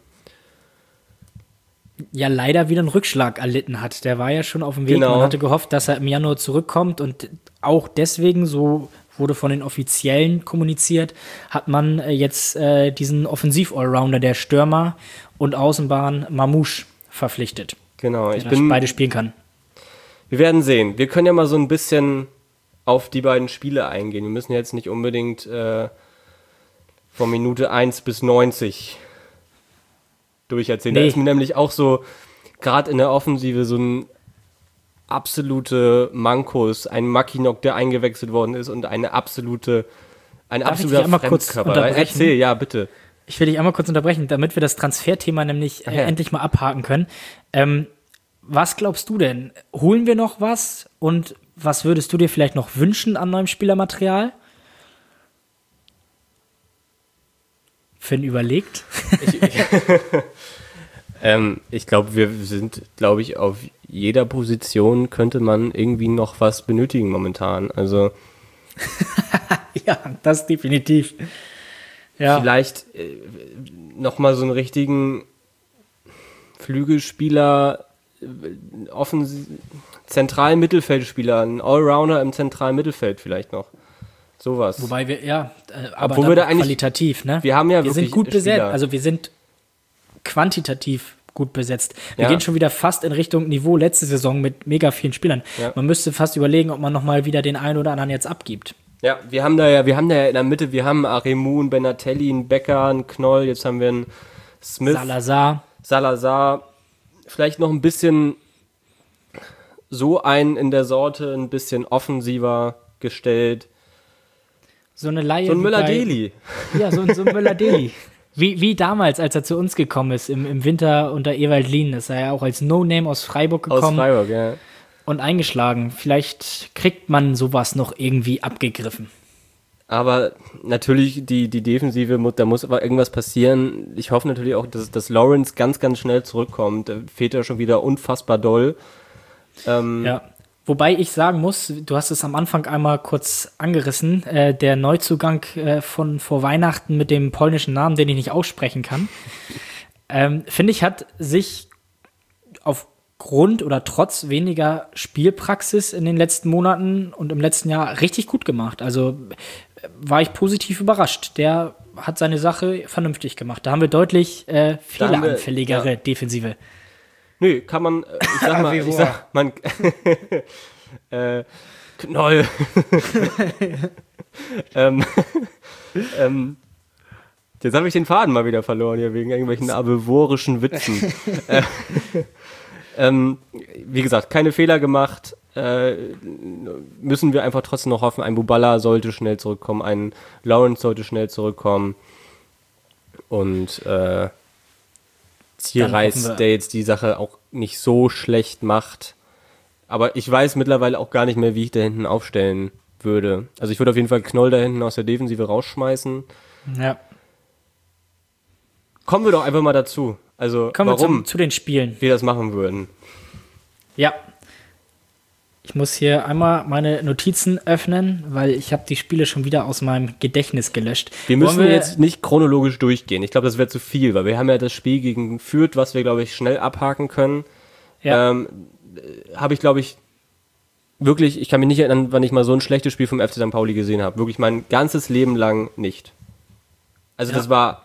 ja leider wieder einen Rückschlag erlitten hat. Der war ja schon auf dem Weg. Genau. Man hatte gehofft, dass er im Januar zurückkommt und auch deswegen, so wurde von den Offiziellen kommuniziert, hat man äh, jetzt äh, diesen Offensiv-Allrounder der Stürmer und Außenbahn Mamouche verpflichtet. Genau, ich der bin beide spielen kann. Wir werden sehen. Wir können ja mal so ein bisschen auf die beiden Spiele eingehen. Wir müssen jetzt nicht unbedingt äh, von Minute eins bis neunzig durcherzählen. Nee. Da ist mir nämlich auch so, gerade in der Offensive, so ein absolute Mankos, ein Mackinock, der eingewechselt worden ist und eine absolute, ein Darf absoluter Fremdkörper. Erzähl, ja, bitte. Ich will dich einmal kurz unterbrechen, damit wir das Transferthema nämlich äh, ja. endlich mal abhaken können. Ähm, was glaubst du denn? Holen wir noch was? Und was würdest du dir vielleicht noch wünschen an neuem Spielermaterial? Finn überlegt. Ich, ich, ähm, ich glaube, wir sind, glaube ich, auf jeder Position könnte man irgendwie noch was benötigen momentan. Also ja, das definitiv. Ja. Vielleicht äh, nochmal so einen richtigen Flügelspieler, äh, offensiv, zentralen Mittelfeldspieler, ein Allrounder im zentralen Mittelfeld vielleicht noch. Sowas. Wobei wir, ja, äh, aber Obwohl wir da eigentlich, qualitativ, ne? Wir haben ja wir wirklich sind gut Spieler. besetzt, also wir sind quantitativ gut besetzt. Wir Ja. gehen schon wieder fast in Richtung Niveau letzte Saison mit mega vielen Spielern. Ja. Man müsste fast überlegen, ob man nochmal wieder den einen oder anderen jetzt abgibt. Ja, wir haben da ja, wir haben da ja in der Mitte, wir haben Aremu, einen Benatelli, einen Becker, einen Knoll, jetzt haben wir einen Smith, Salazar. Salazar, vielleicht noch ein bisschen so einen in der Sorte, ein bisschen offensiver gestellt. So eine Laie. So ein wie Müller-Deli. bei- Ja, so ein, so ein Müller-Deli. Wie, wie damals, als er zu uns gekommen ist, im, im Winter unter Ewald Lien. Ist er ja auch als No-Name aus Freiburg Aus gekommen Freiburg, ja. und eingeschlagen. Vielleicht kriegt man sowas noch irgendwie abgegriffen. Aber natürlich, die, die Defensive, mu- da muss aber irgendwas passieren. Ich hoffe natürlich auch, dass, dass Lawrence ganz, ganz schnell zurückkommt. Der fehlt ja schon wieder unfassbar doll. Ähm, Ja. Wobei ich sagen muss, du hast es am Anfang einmal kurz angerissen, äh, der Neuzugang äh, von vor Weihnachten mit dem polnischen Namen, den ich nicht aussprechen kann, ähm, finde ich, hat sich aufgrund oder trotz weniger Spielpraxis in den letzten Monaten und im letzten Jahr richtig gut gemacht. Also äh, war ich positiv überrascht. Der hat seine Sache vernünftig gemacht. Da haben wir deutlich äh, Da haben wir- fehleranfälligere ja. Defensive. Nö, kann man, äh, ich sag mal, Wie ich wahr. sag, man, äh, Knoll. ähm, ähm, jetzt habe ich den Faden mal wieder verloren hier, wegen irgendwelchen abevorischen Witzen. äh, ähm, wie gesagt, keine Fehler gemacht. Äh, müssen wir einfach trotzdem noch hoffen, ein Bubala sollte schnell zurückkommen, ein Lawrence sollte schnell zurückkommen. Und äh, Zierreis, der jetzt die Sache auch nicht so schlecht macht. Aber ich weiß mittlerweile auch gar nicht mehr, wie ich da hinten aufstellen würde. Also ich würde auf jeden Fall Knoll da hinten aus der Defensive rausschmeißen. Ja. Kommen wir doch einfach mal dazu. Also Kommen warum wir zum, zu den Spielen. wir das machen würden. Ja. Ich muss hier einmal meine Notizen öffnen, weil ich habe die Spiele schon wieder aus meinem Gedächtnis gelöscht. Wir müssen wir jetzt nicht chronologisch durchgehen. Ich glaube, das wäre zu viel, weil wir haben ja das Spiel gegen Fürth, was wir, glaube ich, schnell abhaken können. Ja. Ähm, habe ich, glaube ich, wirklich, ich kann mich nicht erinnern, wann ich mal so ein schlechtes Spiel vom F C Sankt Pauli gesehen habe. Wirklich mein ganzes Leben lang nicht. Also Ja. das war...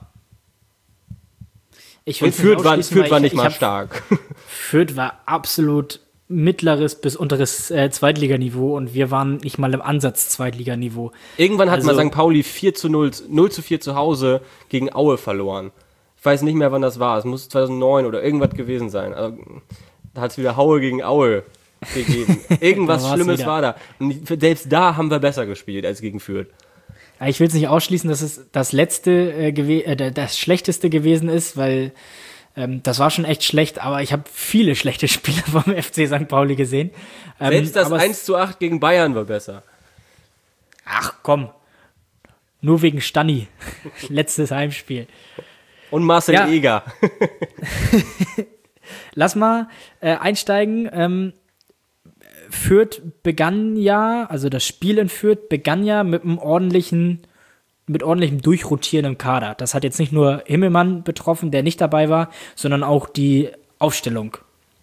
Ich Und will's Fürth war, ausschließen, Fürth weil war ich- nicht ich mal hab- stark. Fürth war absolut mittleres bis unteres äh, Zweitliganiveau und wir waren nicht mal im Ansatz Zweitliganiveau. Irgendwann hat Also- mal Sankt Pauli vier zu null, null zu vier zu Hause gegen Aue verloren. Ich weiß nicht mehr, wann das war. Es muss zweitausendneun oder irgendwas gewesen sein. Also, da hat es wieder Haue gegen Aue gegeben. Irgendwas Da war's Schlimmes wieder. war da. Und selbst da haben wir besser gespielt als gegen Fürth. Ja, ich will es nicht ausschließen, dass es das letzte, äh, gewe- äh, das schlechteste gewesen ist, weil ähm, das war schon echt schlecht, aber ich habe viele schlechte Spiele vom F C Sankt Pauli gesehen. Ähm, Selbst das aber es- eins zu acht gegen Bayern war besser. Ach komm, nur wegen Stanni. Letztes Heimspiel. Und Marcel Ja. Eger. Lass mal äh, einsteigen. Ähm, Fürth begann ja, also das Spiel in Fürth begann ja mit einem ordentlichen, mit ordentlichem Durchrotieren im Kader. Das hat jetzt nicht nur Himmelmann betroffen, der nicht dabei war, sondern auch die Aufstellung.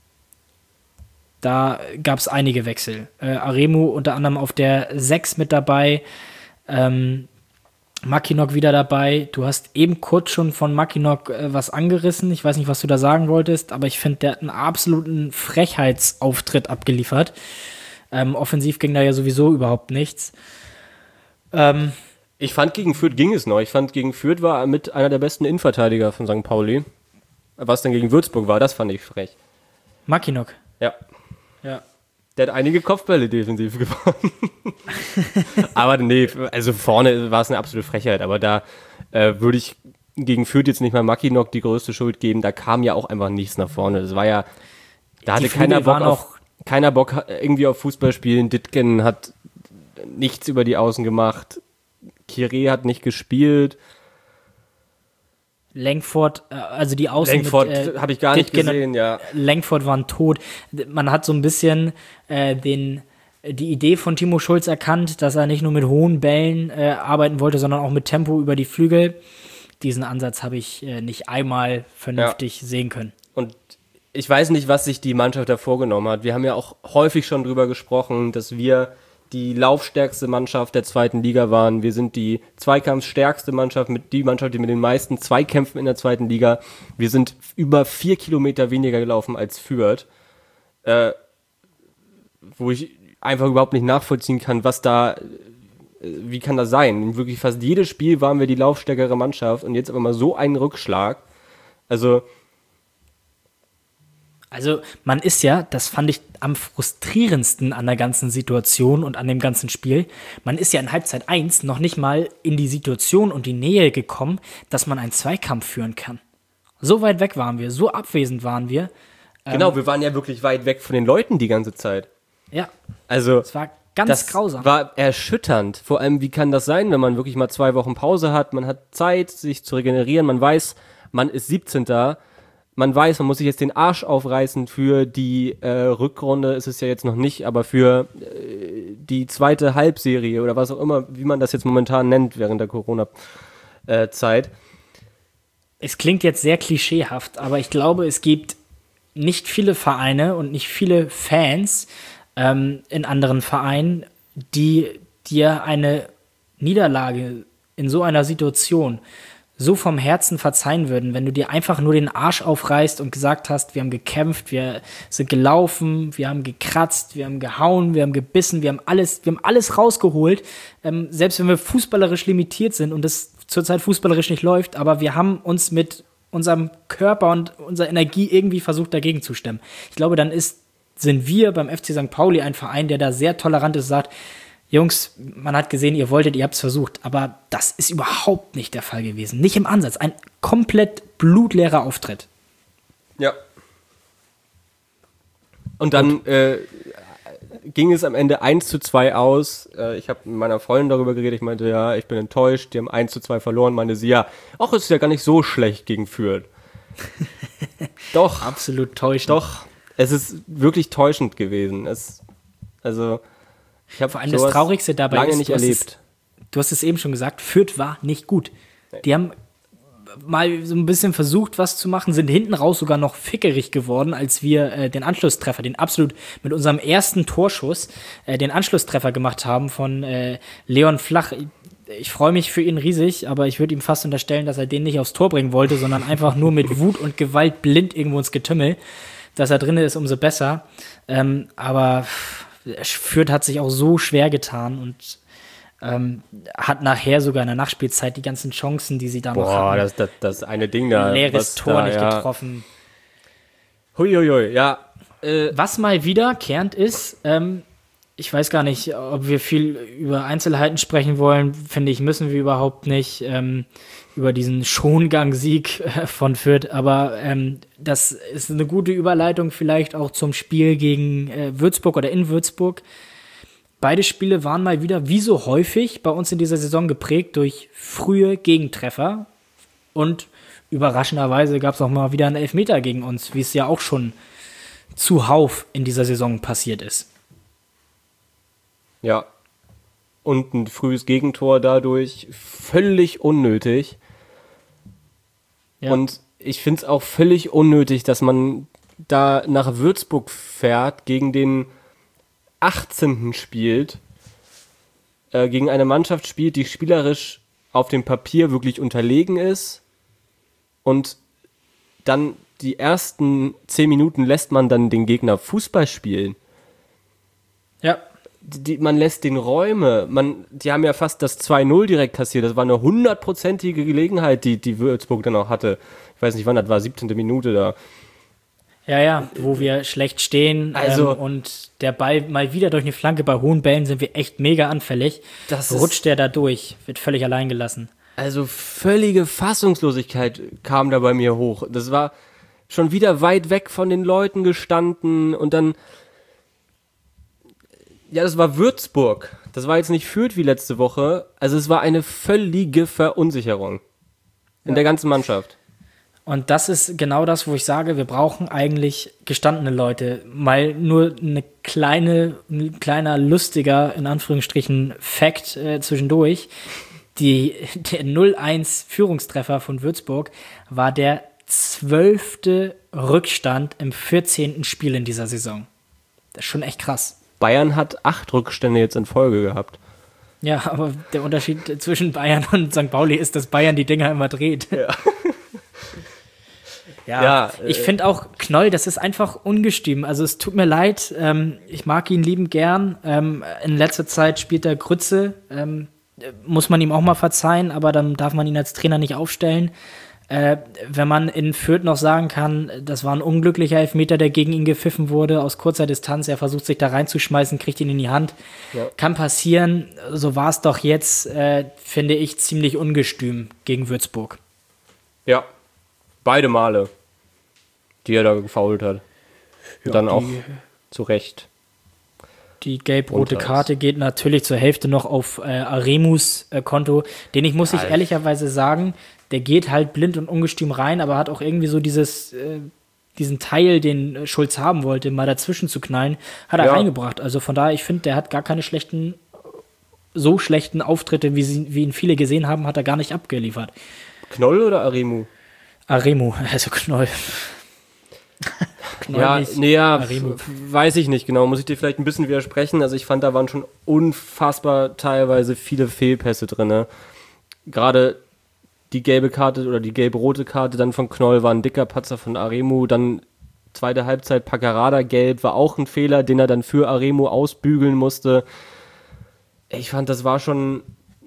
Da gab es einige Wechsel. Äh, Aremu unter anderem auf der sechs mit dabei, ähm, Mackinock wieder dabei. Du hast eben kurz schon von Mackinock äh, was angerissen. Ich weiß nicht, was du da sagen wolltest, aber ich finde, der hat einen absoluten Frechheitsauftritt abgeliefert. Ähm, offensiv ging da ja sowieso überhaupt nichts. Ähm, Ich fand, gegen Fürth ging es noch. Ich fand, gegen Fürth war er mit einer der besten Innenverteidiger von Sankt Pauli. Was dann gegen Würzburg war, das fand ich frech. Mackinock. Ja. Ja. Der hat einige Kopfbälle defensiv gewonnen. Aber nee, also vorne war es eine absolute Frechheit. Aber da äh, würde ich gegen Fürth jetzt nicht mal Mackinock die größte Schuld geben. Da kam ja auch einfach nichts nach vorne. Das war ja, da hatte Die Flügel keiner Bock waren auf, keiner Bock irgendwie auf Fußball spielen. Dittgen hat nichts über die Außen gemacht. Kire hat nicht gespielt. Langford, äh, also die Außen Langford mit, äh, habe ich gar nicht Dittgen und gesehen, ja. Langford waren tot. Man hat so ein bisschen äh, den, die Idee von Timo Schulz erkannt, dass er nicht nur mit hohen Bällen äh, arbeiten wollte, sondern auch mit Tempo über die Flügel. Diesen Ansatz habe ich äh, nicht einmal vernünftig sehen können. Und ich weiß nicht, was sich die Mannschaft da vorgenommen hat. Wir haben ja auch häufig schon drüber gesprochen, dass wir die laufstärkste Mannschaft der zweiten Liga waren. Wir sind die zweikampfstärkste Mannschaft, mit die Mannschaft, die mit den meisten Zweikämpfen in der zweiten Liga. Wir sind über vier Kilometer weniger gelaufen als Fürth. Äh, wo ich einfach überhaupt nicht nachvollziehen kann, was da, äh, wie kann das sein? In wirklich fast jedes Spiel waren wir die laufstärkere Mannschaft und jetzt aber mal so einen Rückschlag. Also, Also man ist ja, das fand ich am frustrierendsten an der ganzen Situation und an dem ganzen Spiel, man ist ja in Halbzeit eins noch nicht mal in die Situation und die Nähe gekommen, dass man einen Zweikampf führen kann. So weit weg waren wir, so abwesend waren wir. genau, wir waren ja wirklich weit weg von den Leuten die ganze Zeit. Ja, Also, es war ganz das grausam. war erschütternd. Vor allem, wie kann das sein, wenn man wirklich mal zwei Wochen Pause hat, man hat Zeit, sich zu regenerieren, man weiß, man ist siebzehnter Man weiß, man muss sich jetzt den Arsch aufreißen für die äh, Rückrunde, ist es ja jetzt noch nicht, aber für äh, die zweite Halbserie oder was auch immer, wie man das jetzt momentan nennt während der Corona-Zeit. Es klingt jetzt sehr klischeehaft, aber ich glaube, es gibt nicht viele Vereine und nicht viele Fans ähm, in anderen Vereinen, die dir eine Niederlage in so einer Situation so vom Herzen verzeihen würden, wenn du dir einfach nur den Arsch aufreißt und gesagt hast, wir haben gekämpft, wir sind gelaufen, wir haben gekratzt, wir haben gehauen, wir haben gebissen, wir haben alles, wir haben alles rausgeholt, ähm, selbst wenn wir fußballerisch limitiert sind und das zurzeit fußballerisch nicht läuft, aber wir haben uns mit unserem Körper und unserer Energie irgendwie versucht, dagegen zu stemmen. Ich glaube, dann ist, sind wir beim F C Sankt Pauli ein Verein, der da sehr tolerant ist, sagt, Jungs, man hat gesehen, ihr wolltet, ihr habt es versucht, aber das ist überhaupt nicht der Fall gewesen. Nicht im Ansatz. Ein komplett blutleerer Auftritt. Ja. Und dann äh, ging es am Ende eins zu zwei aus. Äh, ich habe mit meiner Freundin darüber geredet. Ich meinte, ja, ich bin enttäuscht. Die haben eins zu zwei verloren. Meinte sie, ja, ach, es ist ja gar nicht so schlecht gegen Fürth. Doch. Absolut täuschend. Doch. Es ist wirklich täuschend gewesen. Es, also, ich habe vor allem das Traurigste dabei lange ist, nicht du hast erlebt. Es, du hast es eben schon gesagt, Fürth war nicht gut. Nee. Die haben mal so ein bisschen versucht, was zu machen, sind hinten raus sogar noch fickerig geworden, als wir äh, den Anschlusstreffer, den absolut mit unserem ersten Torschuss, äh, den Anschlusstreffer gemacht haben von äh, Leon Flach. Ich freue mich für ihn riesig, aber ich würde ihm fast unterstellen, dass er den nicht aufs Tor bringen wollte, sondern einfach nur mit Wut und Gewalt blind irgendwo ins Getümmel. Dass er drin ist, umso besser. Ähm, aber Fürth hat sich auch so schwer getan und ähm, hat nachher sogar in der Nachspielzeit die ganzen Chancen, die sie da Boah, noch hatten. Boah, das, das, das eine Ding da. Leeres Tor da, nicht ja. getroffen. Huiuiui, ja. Äh, Was mal wiederkehrend ist, ähm, ich weiß gar nicht, ob wir viel über Einzelheiten sprechen wollen, finde ich, müssen wir überhaupt nicht ähm, über diesen Schongang-Sieg äh, von Fürth, aber ähm, das ist eine gute Überleitung vielleicht auch zum Spiel gegen äh, Würzburg oder in Würzburg. Beide Spiele waren mal wieder, wie so häufig, bei uns in dieser Saison geprägt durch frühe Gegentreffer und überraschenderweise gab es auch mal wieder einen Elfmeter gegen uns, wie es ja auch schon zuhauf in dieser Saison passiert ist. Ja, und ein frühes Gegentor dadurch völlig unnötig. Ja. Und ich finde es auch völlig unnötig, dass man da nach Würzburg fährt, gegen den achtzehnten spielt, äh, gegen eine Mannschaft spielt, die spielerisch auf dem Papier wirklich unterlegen ist und dann die ersten zehn Minuten lässt man dann den Gegner Fußball spielen. Ja. Die, man lässt den Räume, man, die haben ja fast das zwei null direkt kassiert, das war eine hundertprozentige Gelegenheit, die, die Würzburg dann auch hatte. Ich weiß nicht wann, das war siebzehnte Minute da. Ja, ja, wo wir schlecht stehen also, ähm, und der Ball mal wieder durch eine Flanke, bei hohen Bällen sind wir echt mega anfällig. Das rutscht der da durch, wird völlig allein gelassen. Also völlige Fassungslosigkeit kam da bei mir hoch. Das war schon wieder weit weg von den Leuten gestanden und dann ja, das war Würzburg. Das war jetzt nicht Fürth wie letzte Woche. Also es war eine völlige Verunsicherung in ja. der ganzen Mannschaft. Und das ist genau das, wo ich sage, wir brauchen eigentlich gestandene Leute. Mal nur eine kleine, ein kleiner lustiger, in Anführungsstrichen, Fact äh, zwischendurch. Die, der null eins Führungstreffer von Würzburg war der zwölfte Rückstand im vierzehnten Spiel in dieser Saison. Das ist schon echt krass. Bayern hat acht Rückstände jetzt in Folge gehabt. Ja, aber der Unterschied zwischen Bayern und Sankt Pauli ist, dass Bayern die Dinger immer dreht. Ja, ja, ja ich äh, finde auch Knoll, das ist einfach ungestüm. Also es tut mir leid, ähm, ich mag ihn liebend gern. Ähm, in letzter Zeit spielt er Grütze, ähm, muss man ihm auch mal verzeihen, aber dann darf man ihn als Trainer nicht aufstellen. Äh, wenn man in Fürth noch sagen kann, das war ein unglücklicher Elfmeter, der gegen ihn gepfiffen wurde, aus kurzer Distanz, er versucht sich da reinzuschmeißen, kriegt ihn in die Hand. Ja. Kann passieren, so war es doch jetzt, äh, finde ich, ziemlich ungestüm gegen Würzburg. Ja, beide Male, die er da gefoult hat. Ja, dann auch zu Recht. Die gelb-rote Karte geht natürlich zur Hälfte noch auf äh, Aremus äh, Konto, den ich, muss ich ehrlicherweise sagen, der geht halt blind und ungestüm rein, aber hat auch irgendwie so dieses, äh, diesen Teil, den Schulz haben wollte, mal dazwischen zu knallen, hat er ja. reingebracht. Also von daher, ich finde, der hat gar keine schlechten, so schlechten Auftritte, wie, sie, wie ihn viele gesehen haben, hat er gar nicht abgeliefert. Knoll oder Aremu? Aremu, also Knoll. Knoll ja, nicht, nee, ja, weiß ich nicht genau, muss ich dir vielleicht ein bisschen widersprechen. Also ich fand, da waren schon unfassbar teilweise viele Fehlpässe drin. Gerade die gelbe Karte oder die gelb-rote Karte dann von Knoll war ein dicker Patzer von Aremu, dann zweite Halbzeit Paccarada gelb, war auch ein Fehler, den er dann für Aremu ausbügeln musste. Ich fand, das war schon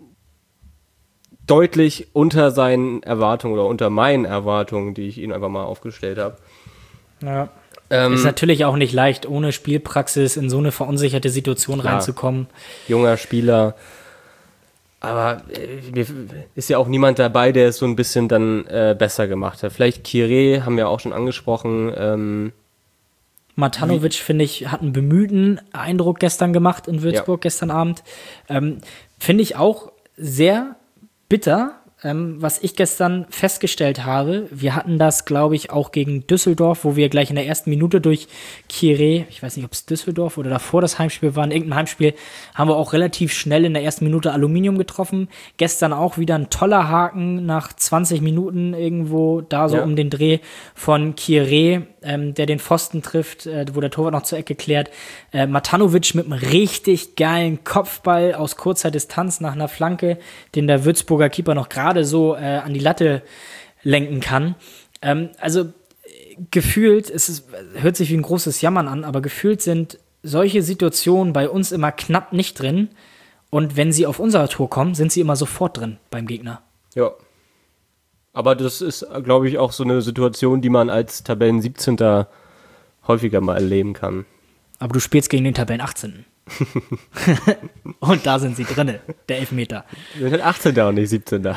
deutlich unter seinen Erwartungen oder unter meinen Erwartungen, die ich ihm einfach mal aufgestellt habe. Ja. Ähm, ist natürlich auch nicht leicht, ohne Spielpraxis in so eine verunsicherte Situation klar, reinzukommen. Junger Spieler. Aber äh, ist ja auch niemand dabei, der es so ein bisschen dann äh, besser gemacht hat. Vielleicht Kire, haben wir auch schon angesprochen. Ähm, Matanovic, finde ich, hat einen bemühten Eindruck gestern gemacht in Würzburg, ja. gestern Abend. Ähm, finde ich auch sehr bitter, ähm, was ich gestern festgestellt habe. Wir hatten das, glaube ich, auch gegen Düsseldorf, wo wir gleich in der ersten Minute durch Kire, ich weiß nicht, ob es Düsseldorf oder davor das Heimspiel war, in irgendeinem Heimspiel, haben wir auch relativ schnell in der ersten Minute Aluminium getroffen. Gestern auch wieder ein toller Haken nach zwanzig Minuten irgendwo da so ja. um den Dreh von Kire, ähm, der den Pfosten trifft, äh, wo der Torwart noch zur Ecke klärt. Äh, Matanovic mit einem richtig geilen Kopfball aus kurzer Distanz nach einer Flanke, den der Würzburger Keeper noch gerade so äh, an die Latte lenken kann. Ähm, also gefühlt, es ist, hört sich wie ein großes Jammern an, aber gefühlt sind solche Situationen bei uns immer knapp nicht drin. Und wenn sie auf unser Tor kommen, sind sie immer sofort drin beim Gegner. Ja. Aber das ist, glaube ich, auch so eine Situation, die man als Tabellen siebzehnter häufiger mal erleben kann. Aber du spielst gegen den Tabellen achtzehnten Und da sind sie drinne, der Elfmeter. Wir sind achtzehnter und nicht siebzehnter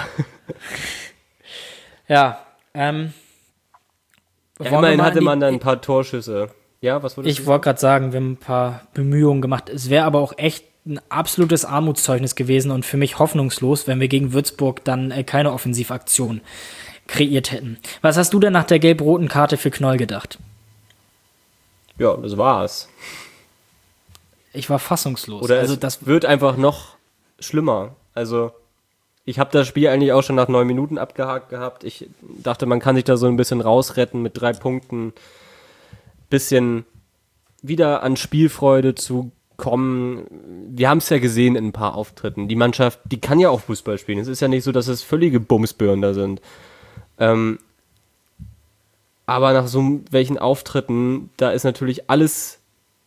Ja, ähm. Ja, immerhin hatte man dann ein paar Torschüsse. Ja, was wurde Ich wollte gerade sagen, wir haben ein paar Bemühungen gemacht. Es wäre aber auch echt ein absolutes Armutszeugnis gewesen und für mich hoffnungslos, wenn wir gegen Würzburg dann äh, keine Offensivaktion kreiert hätten. Was hast du denn nach der gelb-roten Karte für Knoll gedacht? Ja, das war's. Ich war fassungslos. Oder also es das wird einfach noch schlimmer. Also ich habe das Spiel eigentlich auch schon nach neun Minuten abgehakt gehabt. Ich dachte, man kann sich da so ein bisschen rausretten mit drei Punkten. Bisschen wieder an Spielfreude zu kommen. Wir haben es ja gesehen in ein paar Auftritten. Die Mannschaft, die kann ja auch Fußball spielen. Es ist ja nicht so, dass es völlige Bumsbirnen da sind. Ähm, aber nach so welchen Auftritten, da ist natürlich alles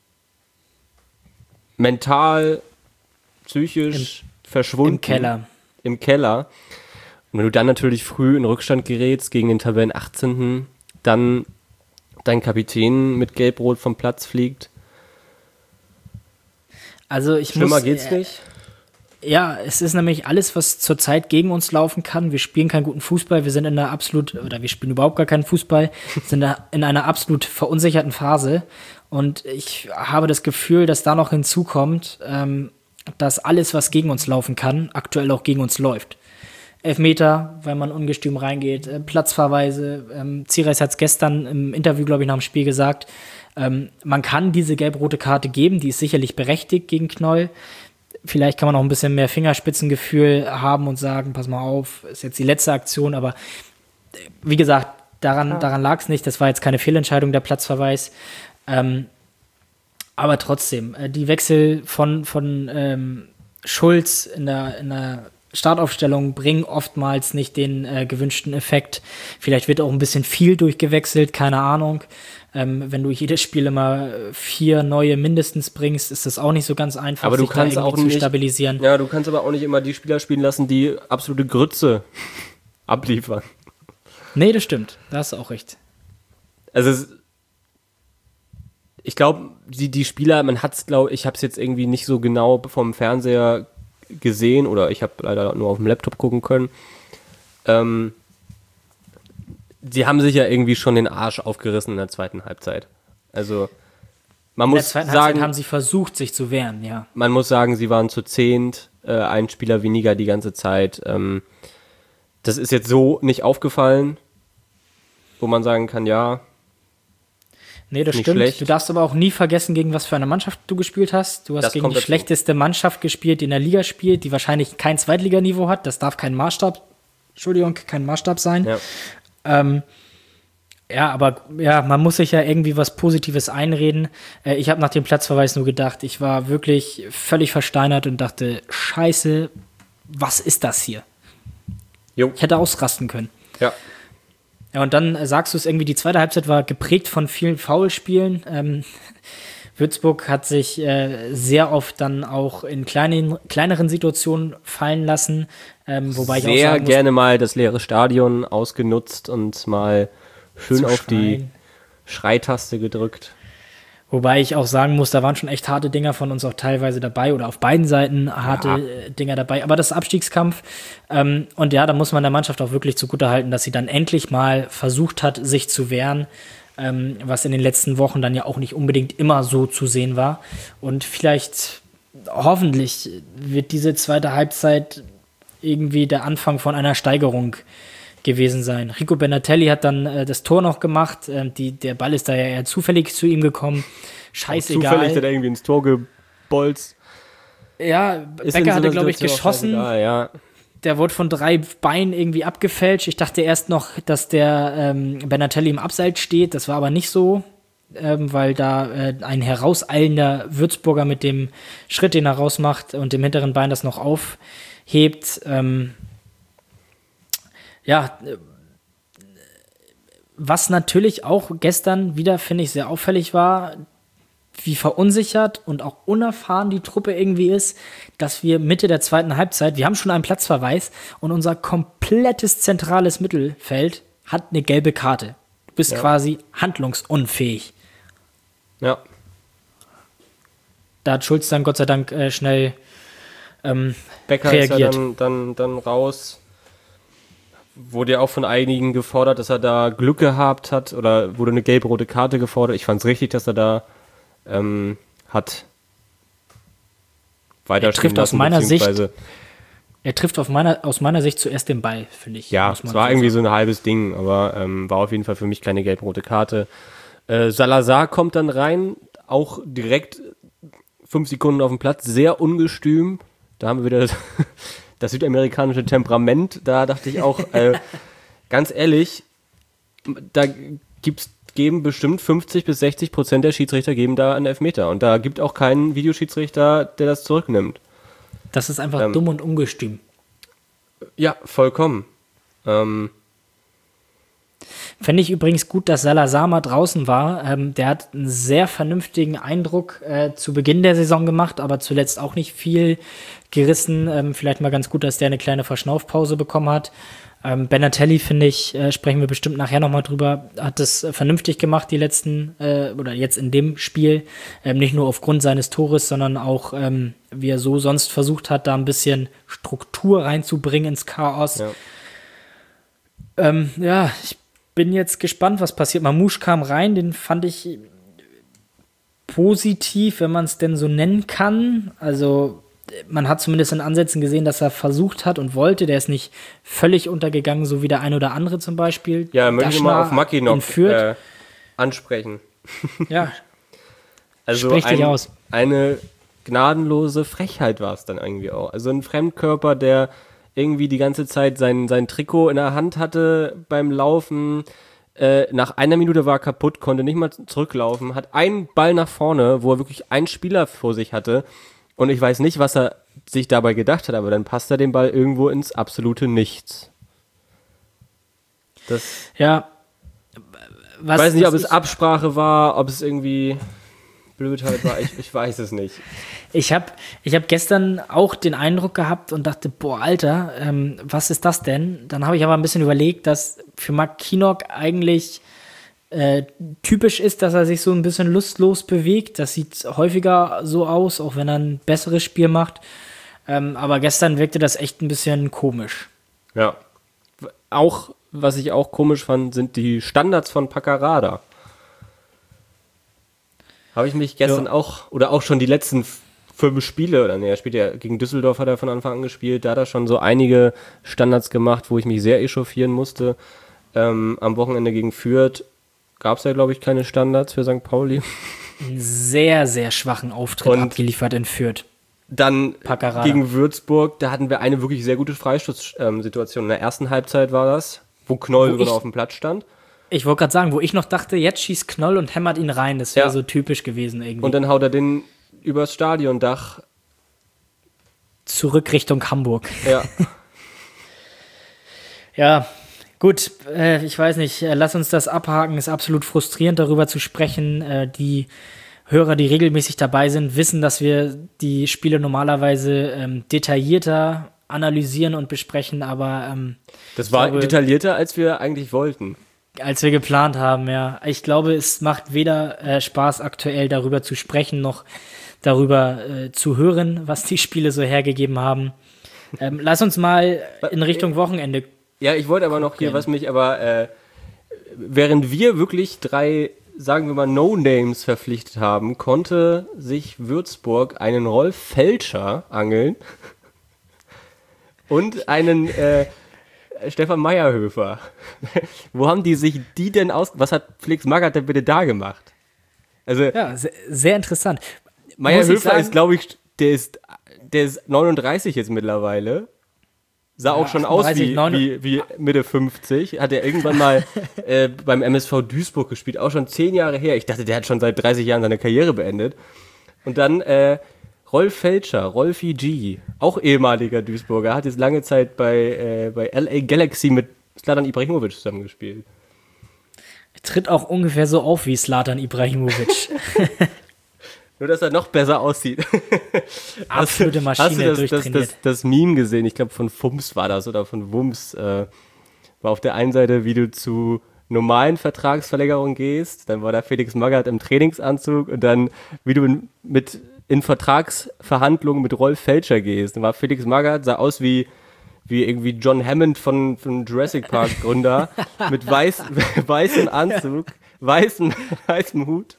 mental, psychisch Im, verschwunden. Im Keller. Im Keller. Und wenn du dann natürlich früh in Rückstand gerätst gegen den Tabellen achtzehnten dann dein Kapitän mit Gelb-Rot vom Platz fliegt. Also ich Schlimmer muss, geht's äh, nicht. Ja, es ist nämlich alles, was zurzeit gegen uns laufen kann. Wir spielen keinen guten Fußball, wir sind in einer absolut, oder wir spielen überhaupt gar keinen Fußball, sind in einer absolut verunsicherten Phase. Und ich habe das Gefühl, dass da noch hinzukommt, ähm, dass alles, was gegen uns laufen kann, aktuell auch gegen uns läuft. Elfmeter, weil man ungestüm reingeht, äh, Platzverweise. Ähm, Zierreis hat es gestern im Interview, glaube ich, nach dem Spiel gesagt, ähm, man kann diese gelb-rote Karte geben, die ist sicherlich berechtigt gegen Knoll. Vielleicht kann man auch ein bisschen mehr Fingerspitzengefühl haben und sagen, pass mal auf, ist jetzt die letzte Aktion, aber wie gesagt, daran, daran lag es nicht, das war jetzt keine Fehlentscheidung, der Platzverweis. Ähm, aber trotzdem, äh, die Wechsel von, von ähm, Schulz in der, in der Startaufstellung bringen oftmals nicht den äh, gewünschten Effekt. Vielleicht wird auch ein bisschen viel durchgewechselt, keine Ahnung. Ähm, wenn du jedes Spiel immer vier neue mindestens bringst, ist das auch nicht so ganz einfach, aber du sich kannst da irgendwie auch nicht zu stabilisieren. Ja, du kannst aber auch nicht immer die Spieler spielen lassen, die absolute Grütze abliefern. Nee, das stimmt. Da hast du auch recht. Also es, ich glaube, die, die Spieler, man hat es, glaube ich, habe es jetzt irgendwie nicht so genau vom Fernseher gesehen oder ich habe leider nur auf dem Laptop gucken können. Ähm, sie haben sich ja irgendwie schon den Arsch aufgerissen in der zweiten Halbzeit. Also man in muss der zweiten sagen, Halbzeit haben sie versucht, sich zu wehren, ja. Man muss sagen, sie waren zu zehnt, äh, ein Spieler weniger die ganze Zeit. Ähm, das ist jetzt so nicht aufgefallen, wo man sagen kann, ja. Nee, das nicht stimmt. schlecht. Du darfst aber auch nie vergessen, gegen was für eine Mannschaft du gespielt hast. Du hast Das gegen kommt die dazu. schlechteste Mannschaft gespielt, die in der Liga spielt, die wahrscheinlich kein Zweitliganiveau hat. Das darf kein Maßstab, Entschuldigung, kein Maßstab sein. Ja. Ähm, ja, aber ja, man muss sich ja irgendwie was Positives einreden. Äh, ich habe nach dem Platzverweis nur gedacht, ich war wirklich völlig versteinert und dachte, scheiße, was ist das hier? Jo. Ich hätte ausrasten können. Ja. Ja, und dann äh, sagst du es irgendwie, die zweite Halbzeit war geprägt von vielen Foulspielen. Ähm, Würzburg hat sich äh, sehr oft dann auch in kleinen, kleineren Situationen fallen lassen. Ähm, wobei ich auch Sehr sagen muss, gerne mal das leere Stadion ausgenutzt und mal schön zu auf die schreien. Schreitaste gedrückt. Wobei ich auch sagen muss, da waren schon echt harte Dinger von uns auch teilweise dabei oder auf beiden Seiten harte Ja. äh, Dinger dabei. Aber das ist Abstiegskampf. Ähm, und ja, da muss man der Mannschaft auch wirklich zugutehalten, dass sie dann endlich mal versucht hat, sich zu wehren, ähm, was in den letzten Wochen dann ja auch nicht unbedingt immer so zu sehen war. Und vielleicht, hoffentlich, wird diese zweite Halbzeit irgendwie der Anfang von einer Steigerung gewesen sein. Rico Benatelli hat dann äh, das Tor noch gemacht. Ähm, die, der Ball ist da ja eher zufällig zu ihm gekommen. Scheißegal. Zufällig hat er irgendwie ins Tor gebolzt. Ja, Ist in Becker so hatte, einer glaube ich, Situation auch geschossen. scheißegal, ja. Der wurde von drei Beinen irgendwie abgefälscht. Ich dachte erst noch, dass der ähm, Benatelli im Abseits steht. Das war aber nicht so, ähm, weil da äh, ein herauseilender Würzburger mit dem Schritt, den er rausmacht und dem hinteren Bein das noch aufhebt. Ähm, ja, äh, was natürlich auch gestern wieder, finde ich, sehr auffällig war, wie verunsichert und auch unerfahren die Truppe irgendwie ist, dass wir Mitte der zweiten Halbzeit, wir haben schon einen Platzverweis und unser komplettes zentrales Mittelfeld hat eine gelbe Karte. Du bist Ja. quasi handlungsunfähig. Ja. Da hat Schulz dann Gott sei Dank äh, schnell ähm, Becker ist ja reagiert. dann, dann, dann raus. Wurde ja auch von einigen gefordert, dass er da Glück gehabt hat oder wurde eine gelb-rote Karte gefordert. Ich fand es richtig, dass er da ähm, hat Er weiterspielen trifft aus lassen, meiner Sicht, beziehungsweise- er trifft auf meiner, aus meiner Sicht zuerst den Ball, finde ich. Ja, muss man es war so irgendwie sagen. so ein halbes Ding, aber ähm, war auf jeden Fall für mich keine gelb-rote Karte. Äh, Salazar kommt dann rein, auch direkt fünf Sekunden auf dem Platz, sehr ungestüm. Da haben wir wieder das, das südamerikanische Temperament. Da dachte ich auch, äh, ganz ehrlich, da gibt's, geben bestimmt fünfzig bis sechzig Prozent der Schiedsrichter geben da einen Elfmeter. Und da gibt auch keinen Videoschiedsrichter, der das zurücknimmt. Das ist einfach ähm, dumm und ungestüm. Ja, vollkommen. Ähm, Fände ich übrigens gut, dass Salazar mal draußen war. Ähm, der hat einen sehr vernünftigen Eindruck äh, zu Beginn der Saison gemacht, aber zuletzt auch nicht viel gerissen. Ähm, vielleicht mal ganz gut, dass der eine kleine Verschnaufpause bekommen hat. Ähm, Benatelli, finde ich, äh, sprechen wir bestimmt nachher nochmal drüber, hat das äh, vernünftig gemacht, die letzten, äh, oder jetzt in dem Spiel. Ähm, nicht nur aufgrund seines Tores, sondern auch, ähm, wie er so sonst versucht hat, da ein bisschen Struktur reinzubringen ins Chaos. Ja. Ähm, ja, ich bin jetzt gespannt, was passiert. Mamouche kam rein, den fand ich positiv, wenn man es denn so nennen kann. Also man hat zumindest in Ansätzen gesehen, dass er versucht hat und wollte. Der ist nicht völlig untergegangen, so wie der ein oder andere zum Beispiel. ja, möchte ich mal Daschner auf Maki noch in Fürth. äh, ansprechen. Ja, Also Sprech dich ein, aus. eine gnadenlose Frechheit war es dann irgendwie auch. Also ein Fremdkörper, der irgendwie die ganze Zeit sein, sein Trikot in der Hand hatte beim Laufen. Äh, nach einer Minute war er kaputt, konnte nicht mal zurücklaufen, hat einen Ball nach vorne, wo er wirklich einen Spieler vor sich hatte. Und ich weiß nicht, was er sich dabei gedacht hat, aber dann passt er den Ball irgendwo ins absolute Nichts. Das, ja. Was, ich weiß nicht, was ob es ich, Absprache war, ob es irgendwie Blödheit war, ich, ich weiß es nicht. Ich habe ich hab gestern auch den Eindruck gehabt und dachte, boah, Alter, ähm, was ist das denn? Dann habe ich aber ein bisschen überlegt, dass für Mark Kinnock eigentlich äh, typisch ist, dass er sich so ein bisschen lustlos bewegt. Das sieht häufiger so aus, auch wenn er ein besseres Spiel macht. Ähm, aber gestern wirkte das echt ein bisschen komisch. Ja. Auch, was ich auch komisch fand, sind die Standards von Paccarada. Habe ich mich gestern Ja. auch, oder auch schon die letzten f- fünf Spiele, oder nee, er spielt ja gegen Düsseldorf, hat er von Anfang an gespielt, da hat er schon so einige Standards gemacht, wo ich mich sehr echauffieren musste. Ähm, am Wochenende gegen Fürth gab es ja, glaube ich, keine Standards für Sankt Pauli. Einen sehr, sehr schwachen Auftritt Und- abgeliefert in Fürth. Dann Paccarada. gegen Würzburg, da hatten wir eine wirklich sehr gute Freistoßsituation. In der ersten Halbzeit war das, wo Knoll Wo sogar ich- noch auf dem Platz stand. Ich wollte gerade sagen, wo ich noch dachte, jetzt schießt Knoll und hämmert ihn rein. Das wäre Ja. so typisch gewesen irgendwie. Und dann haut er den übers Stadiondach. Zurück Richtung Hamburg. Ja. Ja, gut, äh, ich weiß nicht, äh, lass uns das abhaken. Ist absolut frustrierend, darüber zu sprechen. Äh, die Hörer, die regelmäßig dabei sind, wissen, dass wir die Spiele normalerweise ähm, detaillierter analysieren und besprechen, aber ähm, das war glaube, detaillierter, als wir eigentlich wollten. Als wir geplant haben, ja. Ich glaube, es macht weder äh, Spaß, aktuell darüber zu sprechen, noch darüber äh, zu hören, was die Spiele so hergegeben haben. Ähm, lass uns mal in Richtung Wochenende. Ja, ich wollte aber noch hier, was mich aber, äh, während wir wirklich drei, sagen wir mal, No-Names verpflichtet haben, konnte sich Würzburg einen Rolf Felscher angeln und einen äh, Stefan Meyerhöfer. Wo haben die sich die denn aus... Was hat Felix Magath denn bitte da gemacht? Also, ja, sehr, sehr interessant. Meyerhöfer ist, glaube ich, der ist, der ist neununddreißig jetzt mittlerweile. Sah ja, auch schon achtunddreißig, aus wie, wie, wie Mitte fünfzig. Hat er irgendwann mal äh, beim M S V Duisburg gespielt. Auch schon zehn Jahre her. Ich dachte, der hat schon seit dreißig Jahren seine Karriere beendet. Und dann äh, Rolf Felscher, Rolfi G., auch ehemaliger Duisburger, hat jetzt lange Zeit bei, äh, bei L A Galaxy mit Zlatan Ibrahimovic zusammengespielt. Tritt auch ungefähr so auf wie Zlatan Ibrahimovic. Nur, dass er noch besser aussieht. Absolute Maschine, hast du das, durchtrainiert. Das, das, das Meme gesehen? Ich glaube, von Fums war das oder von Wums. Äh, war auf der einen Seite, wie du zu normalen Vertragsverlängerungen gehst. Dann war da Felix Magath im Trainingsanzug und dann, wie du mit in Vertragsverhandlungen mit Rolf Felscher gehst. Dann war Felix Magath, sah aus wie, wie irgendwie John Hammond von, von Jurassic Park Gründer, mit weiß, weißem Anzug, weißem, weißem Hut.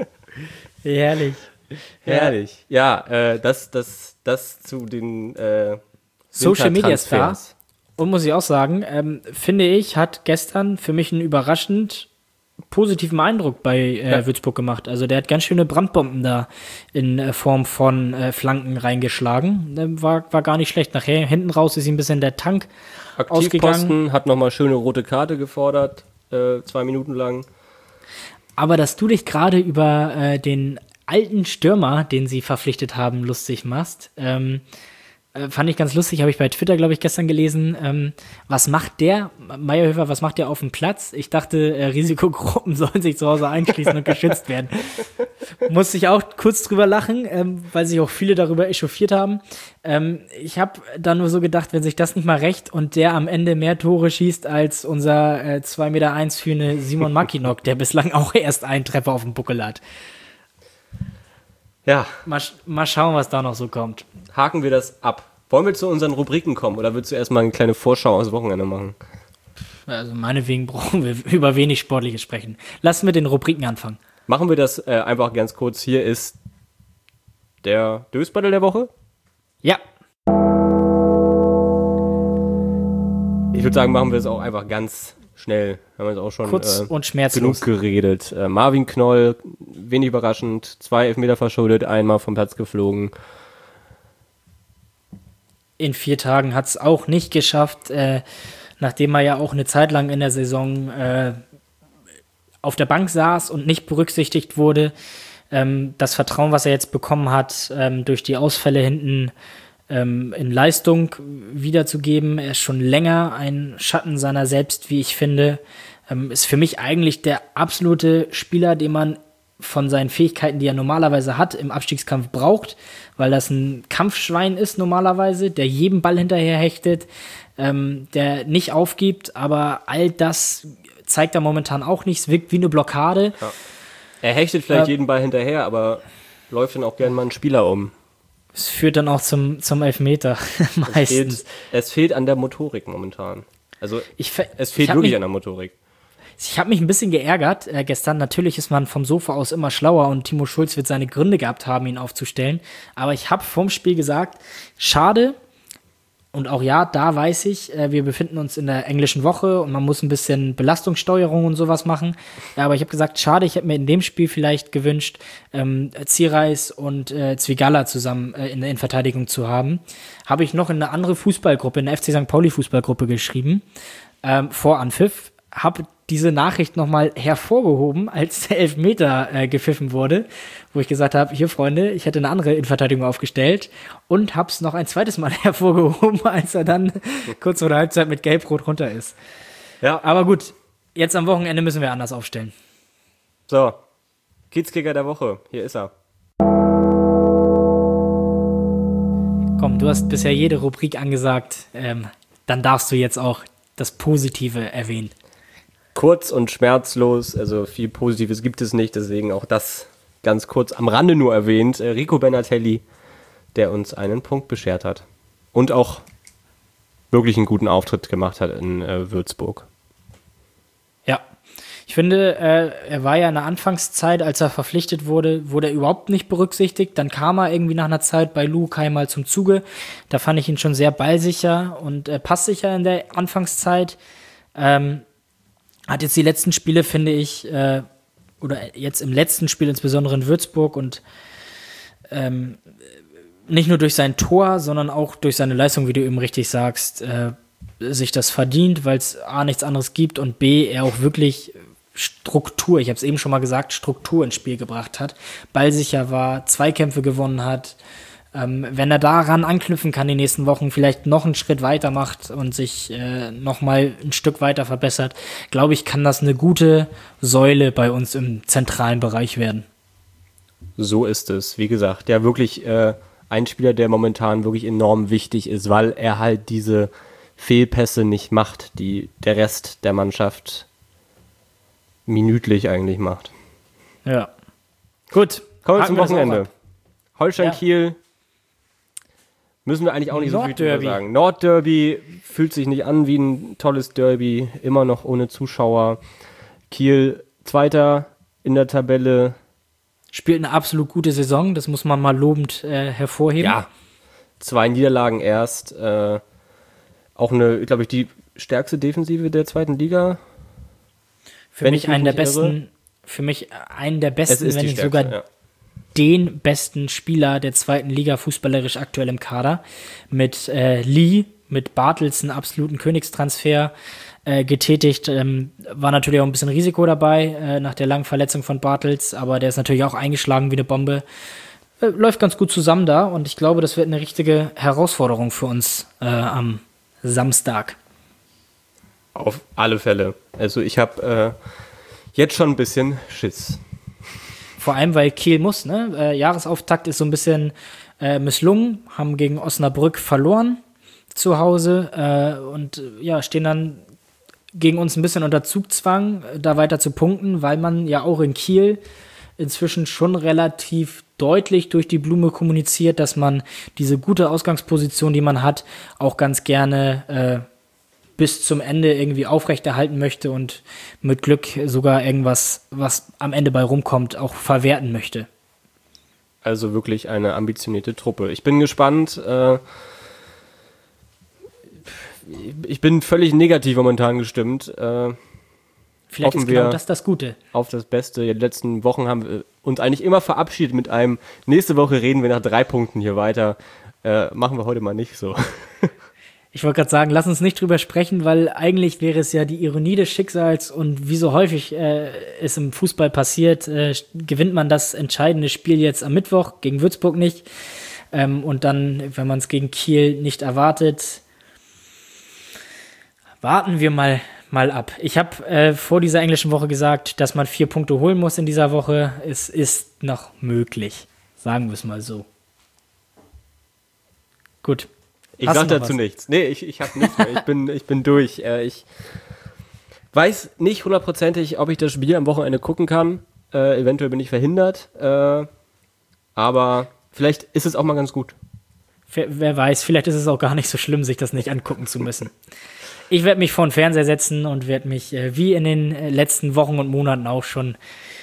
Herrlich. Herrlich. Ja, äh, das, das, das zu den äh, Social Media Stars. Und muss ich auch sagen, ähm, finde ich, hat gestern für mich einen überraschend positiven Eindruck bei äh, ja. Würzburg gemacht. Also der hat ganz schöne Brandbomben da in äh, Form von äh, Flanken reingeschlagen. Äh, war, war gar nicht schlecht. Nachher hinten raus ist ihm ein bisschen der Tank ausgegangen. Aktivposten, hat nochmal schöne rote Karte gefordert, äh, zwei Minuten lang. Aber dass du dich gerade über äh, den alten Stürmer, den sie verpflichtet haben, lustig machst, ähm, äh, fand ich ganz lustig, habe ich bei Twitter, glaube ich, gestern gelesen. Ähm, was macht der, Meyerhöfer, was macht der auf dem Platz? Ich dachte, äh, Risikogruppen sollen sich zu Hause einschließen und geschützt werden. Musste ich auch kurz drüber lachen, ähm, weil sich auch viele darüber echauffiert haben. Ähm, ich habe da nur so gedacht, wenn sich das nicht mal rächt und der am Ende mehr Tore schießt als unser äh, zwei Meter eins Hühne Simon Mackinock, der bislang auch erst einen Treffer auf dem Buckel hat. Ja. Mal, mal schauen, was da noch so kommt. Haken wir das ab. Wollen wir zu unseren Rubriken kommen oder willst du erstmal eine kleine Vorschau aufs Wochenende machen? Also meinetwegen brauchen wir über wenig Sportliches sprechen. Lass mit den Rubriken anfangen. Machen wir das äh, einfach ganz kurz. Hier ist der Dösbattle der Woche. Ja. Ich würde sagen, machen wir es auch einfach ganz schnell. Haben wir jetzt auch schon kurz äh, und schmerzlos genug geredet. Äh, Marvin Knoll, wenig überraschend, zwei Elfmeter verschuldet, einmal vom Platz geflogen. In vier Tagen hat es auch nicht geschafft, äh, nachdem er ja auch eine Zeit lang in der Saison äh, auf der Bank saß und nicht berücksichtigt wurde. Ähm, das Vertrauen, was er jetzt bekommen hat, ähm, durch die Ausfälle hinten ähm, in Leistung wiederzugeben. Er ist schon länger ein Schatten seiner selbst, wie ich finde. Ähm, ist für mich eigentlich der absolute Spieler, den man von seinen Fähigkeiten, die er normalerweise hat, im Abstiegskampf braucht, weil das ein Kampfschwein ist normalerweise, der jedem Ball hinterher hechtet, ähm, der nicht aufgibt, aber all das zeigt er momentan auch nicht, es wirkt wie eine Blockade. Ja. Er hechtet vielleicht äh, jeden Ball hinterher, aber läuft dann auch gerne mal einen Spieler um. Es führt dann auch zum, zum Elfmeter meistens. Es fehlt, es fehlt an der Motorik momentan. Also ich, es fehlt wirklich mich, an der Motorik. Ich habe mich ein bisschen geärgert äh, gestern. Natürlich ist man vom Sofa aus immer schlauer und Timo Schulz wird seine Gründe gehabt haben, ihn aufzustellen. Aber ich habe vorm Spiel gesagt, schade. Und auch ja, da weiß ich, äh, wir befinden uns in der englischen Woche und man muss ein bisschen Belastungssteuerung und sowas machen. Ja, aber ich habe gesagt, schade, ich hätte mir in dem Spiel vielleicht gewünscht, ähm, Zierreis und äh, Zwigala zusammen äh, in der Innenverteidigung zu haben. Habe ich noch in eine andere Fußballgruppe, in der F C Sankt Pauli Fußballgruppe geschrieben, ähm, vor Anpfiff. habe diese Nachricht nochmal hervorgehoben, als der Elfmeter äh, gepfiffen wurde, wo ich gesagt habe, hier Freunde, ich hätte eine andere Innenverteidigung aufgestellt und habe es noch ein zweites Mal hervorgehoben, als er dann kurz vor der Halbzeit mit Gelb-Rot runter ist. Ja. Aber gut, jetzt am Wochenende müssen wir anders aufstellen. So, Kiezkicker der Woche, hier ist er. Komm, du hast bisher jede Rubrik angesagt, ähm, dann darfst du jetzt auch das Positive erwähnen. Kurz und schmerzlos, also viel Positives gibt es nicht, deswegen auch das ganz kurz am Rande nur erwähnt. Äh, Rico Benatelli, der uns einen Punkt beschert hat und auch wirklich einen guten Auftritt gemacht hat in äh, Würzburg. Ja, ich finde, äh, er war ja in der Anfangszeit, als er verpflichtet wurde, wurde er überhaupt nicht berücksichtigt. Dann kam er irgendwie nach einer Zeit bei Lukai mal zum Zuge. Da fand ich ihn schon sehr ballsicher und äh, passsicher in der Anfangszeit. Ähm, Hat jetzt die letzten Spiele, finde ich, äh, oder jetzt im letzten Spiel, insbesondere in Würzburg und ähm, nicht nur durch sein Tor, sondern auch durch seine Leistung, wie du eben richtig sagst, äh, sich das verdient, weil es A, nichts anderes gibt und B, er auch wirklich Struktur, ich habe es eben schon mal gesagt, Struktur ins Spiel gebracht hat, ballsicher war, Zweikämpfe gewonnen hat. Ähm, wenn er daran anknüpfen kann die nächsten Wochen, vielleicht noch einen Schritt weiter macht und sich äh, noch mal ein Stück weiter verbessert, glaube ich, kann das eine gute Säule bei uns im zentralen Bereich werden. So ist es. Wie gesagt, ja wirklich äh, ein Spieler, der momentan wirklich enorm wichtig ist, weil er halt diese Fehlpässe nicht macht, die der Rest der Mannschaft minütlich eigentlich macht. Ja. Gut. Kommen wir Haken zum wir das auch Wochenende. ab. Holstein Ja. Kiel. Müssen wir eigentlich auch nicht so viel drüber Nordderby. sagen. Nordderby fühlt sich nicht an wie ein tolles Derby, immer noch ohne Zuschauer. Kiel Zweiter in der Tabelle. Spielt eine absolut gute Saison, das muss man mal lobend äh, hervorheben. Ja, zwei Niederlagen erst. Äh, auch eine, glaube ich, die stärkste Defensive der zweiten Liga. Für wenn mich ich mich einen der nicht irre. besten, für mich einen der Es besten, ist wenn die nicht stärkste, sogar ja. den besten Spieler der zweiten Liga fußballerisch aktuell im Kader. Mit äh, Lee, mit Bartels einen absoluten Königstransfer äh, getätigt. Ähm, war natürlich auch ein bisschen Risiko dabei äh, nach der langen Verletzung von Bartels, aber der ist natürlich auch eingeschlagen wie eine Bombe. Äh, läuft ganz gut zusammen da und ich glaube, das wird eine richtige Herausforderung für uns äh, am Samstag. Auf alle Fälle. Also ich habe äh, jetzt schon ein bisschen Schiss. Vor allem, weil Kiel muss, ne? Äh, Jahresauftakt ist so ein bisschen äh, misslungen, haben gegen Osnabrück verloren zu Hause äh, und äh, ja, stehen dann gegen uns ein bisschen unter Zugzwang, äh, da weiter zu punkten, weil man ja auch in Kiel inzwischen schon relativ deutlich durch die Blume kommuniziert, dass man diese gute Ausgangsposition, die man hat, auch ganz gerne äh, bis zum Ende irgendwie aufrechterhalten möchte und mit Glück sogar irgendwas, was am Ende bei rumkommt, auch verwerten möchte. Also wirklich eine ambitionierte Truppe. Ich bin gespannt. Äh, ich bin völlig negativ momentan gestimmt. Äh, Vielleicht hoffen ist genau wir das das Gute. auf das Beste. In den letzten Wochen haben wir uns eigentlich immer verabschiedet mit einem, nächste Woche reden wir nach drei Punkten hier weiter. Äh, machen wir heute mal nicht so. Ich wollte gerade sagen, lass uns nicht drüber sprechen, weil eigentlich wäre es ja die Ironie des Schicksals und wie so häufig äh, es im Fußball passiert, äh, gewinnt man das entscheidende Spiel jetzt am Mittwoch, gegen Würzburg nicht. Ähm, und dann, wenn man es gegen Kiel nicht erwartet, warten wir mal, mal ab. Ich habe äh, vor dieser englischen Woche gesagt, dass man vier Punkte holen muss in dieser Woche. Es ist noch möglich, sagen wir es mal so. Gut. Ich Hast sag du noch dazu was? nichts. Nee, ich, ich hab nichts mehr. Ich bin, ich bin durch. Äh, ich weiß nicht hundertprozentig, ob ich das Spiel am Wochenende gucken kann. Äh, eventuell bin ich verhindert. Äh, aber vielleicht ist es auch mal ganz gut. Wer, wer weiß, vielleicht ist es auch gar nicht so schlimm, sich das nicht angucken zu müssen. Ich werde mich vor den Fernseher setzen und werde mich, äh, wie in den äh, letzten Wochen und Monaten auch schon,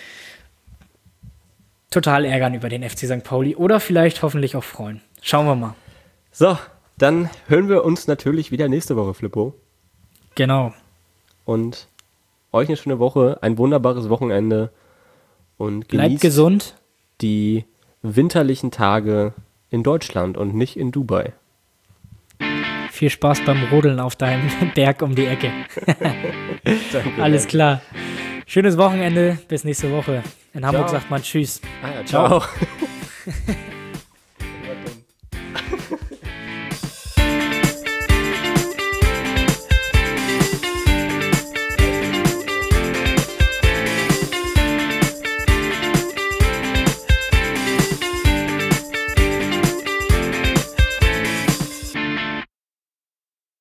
total ärgern über den F C Sankt Pauli oder vielleicht hoffentlich auch freuen. Schauen wir mal. So, dann hören wir uns natürlich wieder nächste Woche, Flippo. Genau. Und euch eine schöne Woche, ein wunderbares Wochenende. Und Bleibt genießt gesund. die winterlichen Tage in Deutschland und nicht in Dubai. viel Spaß beim Rodeln auf deinem Berg um die Ecke. Danke, Alles danke. klar. Schönes Wochenende. Bis nächste Woche. In Hamburg Ciao. sagt man Tschüss. Ah ja, ciao.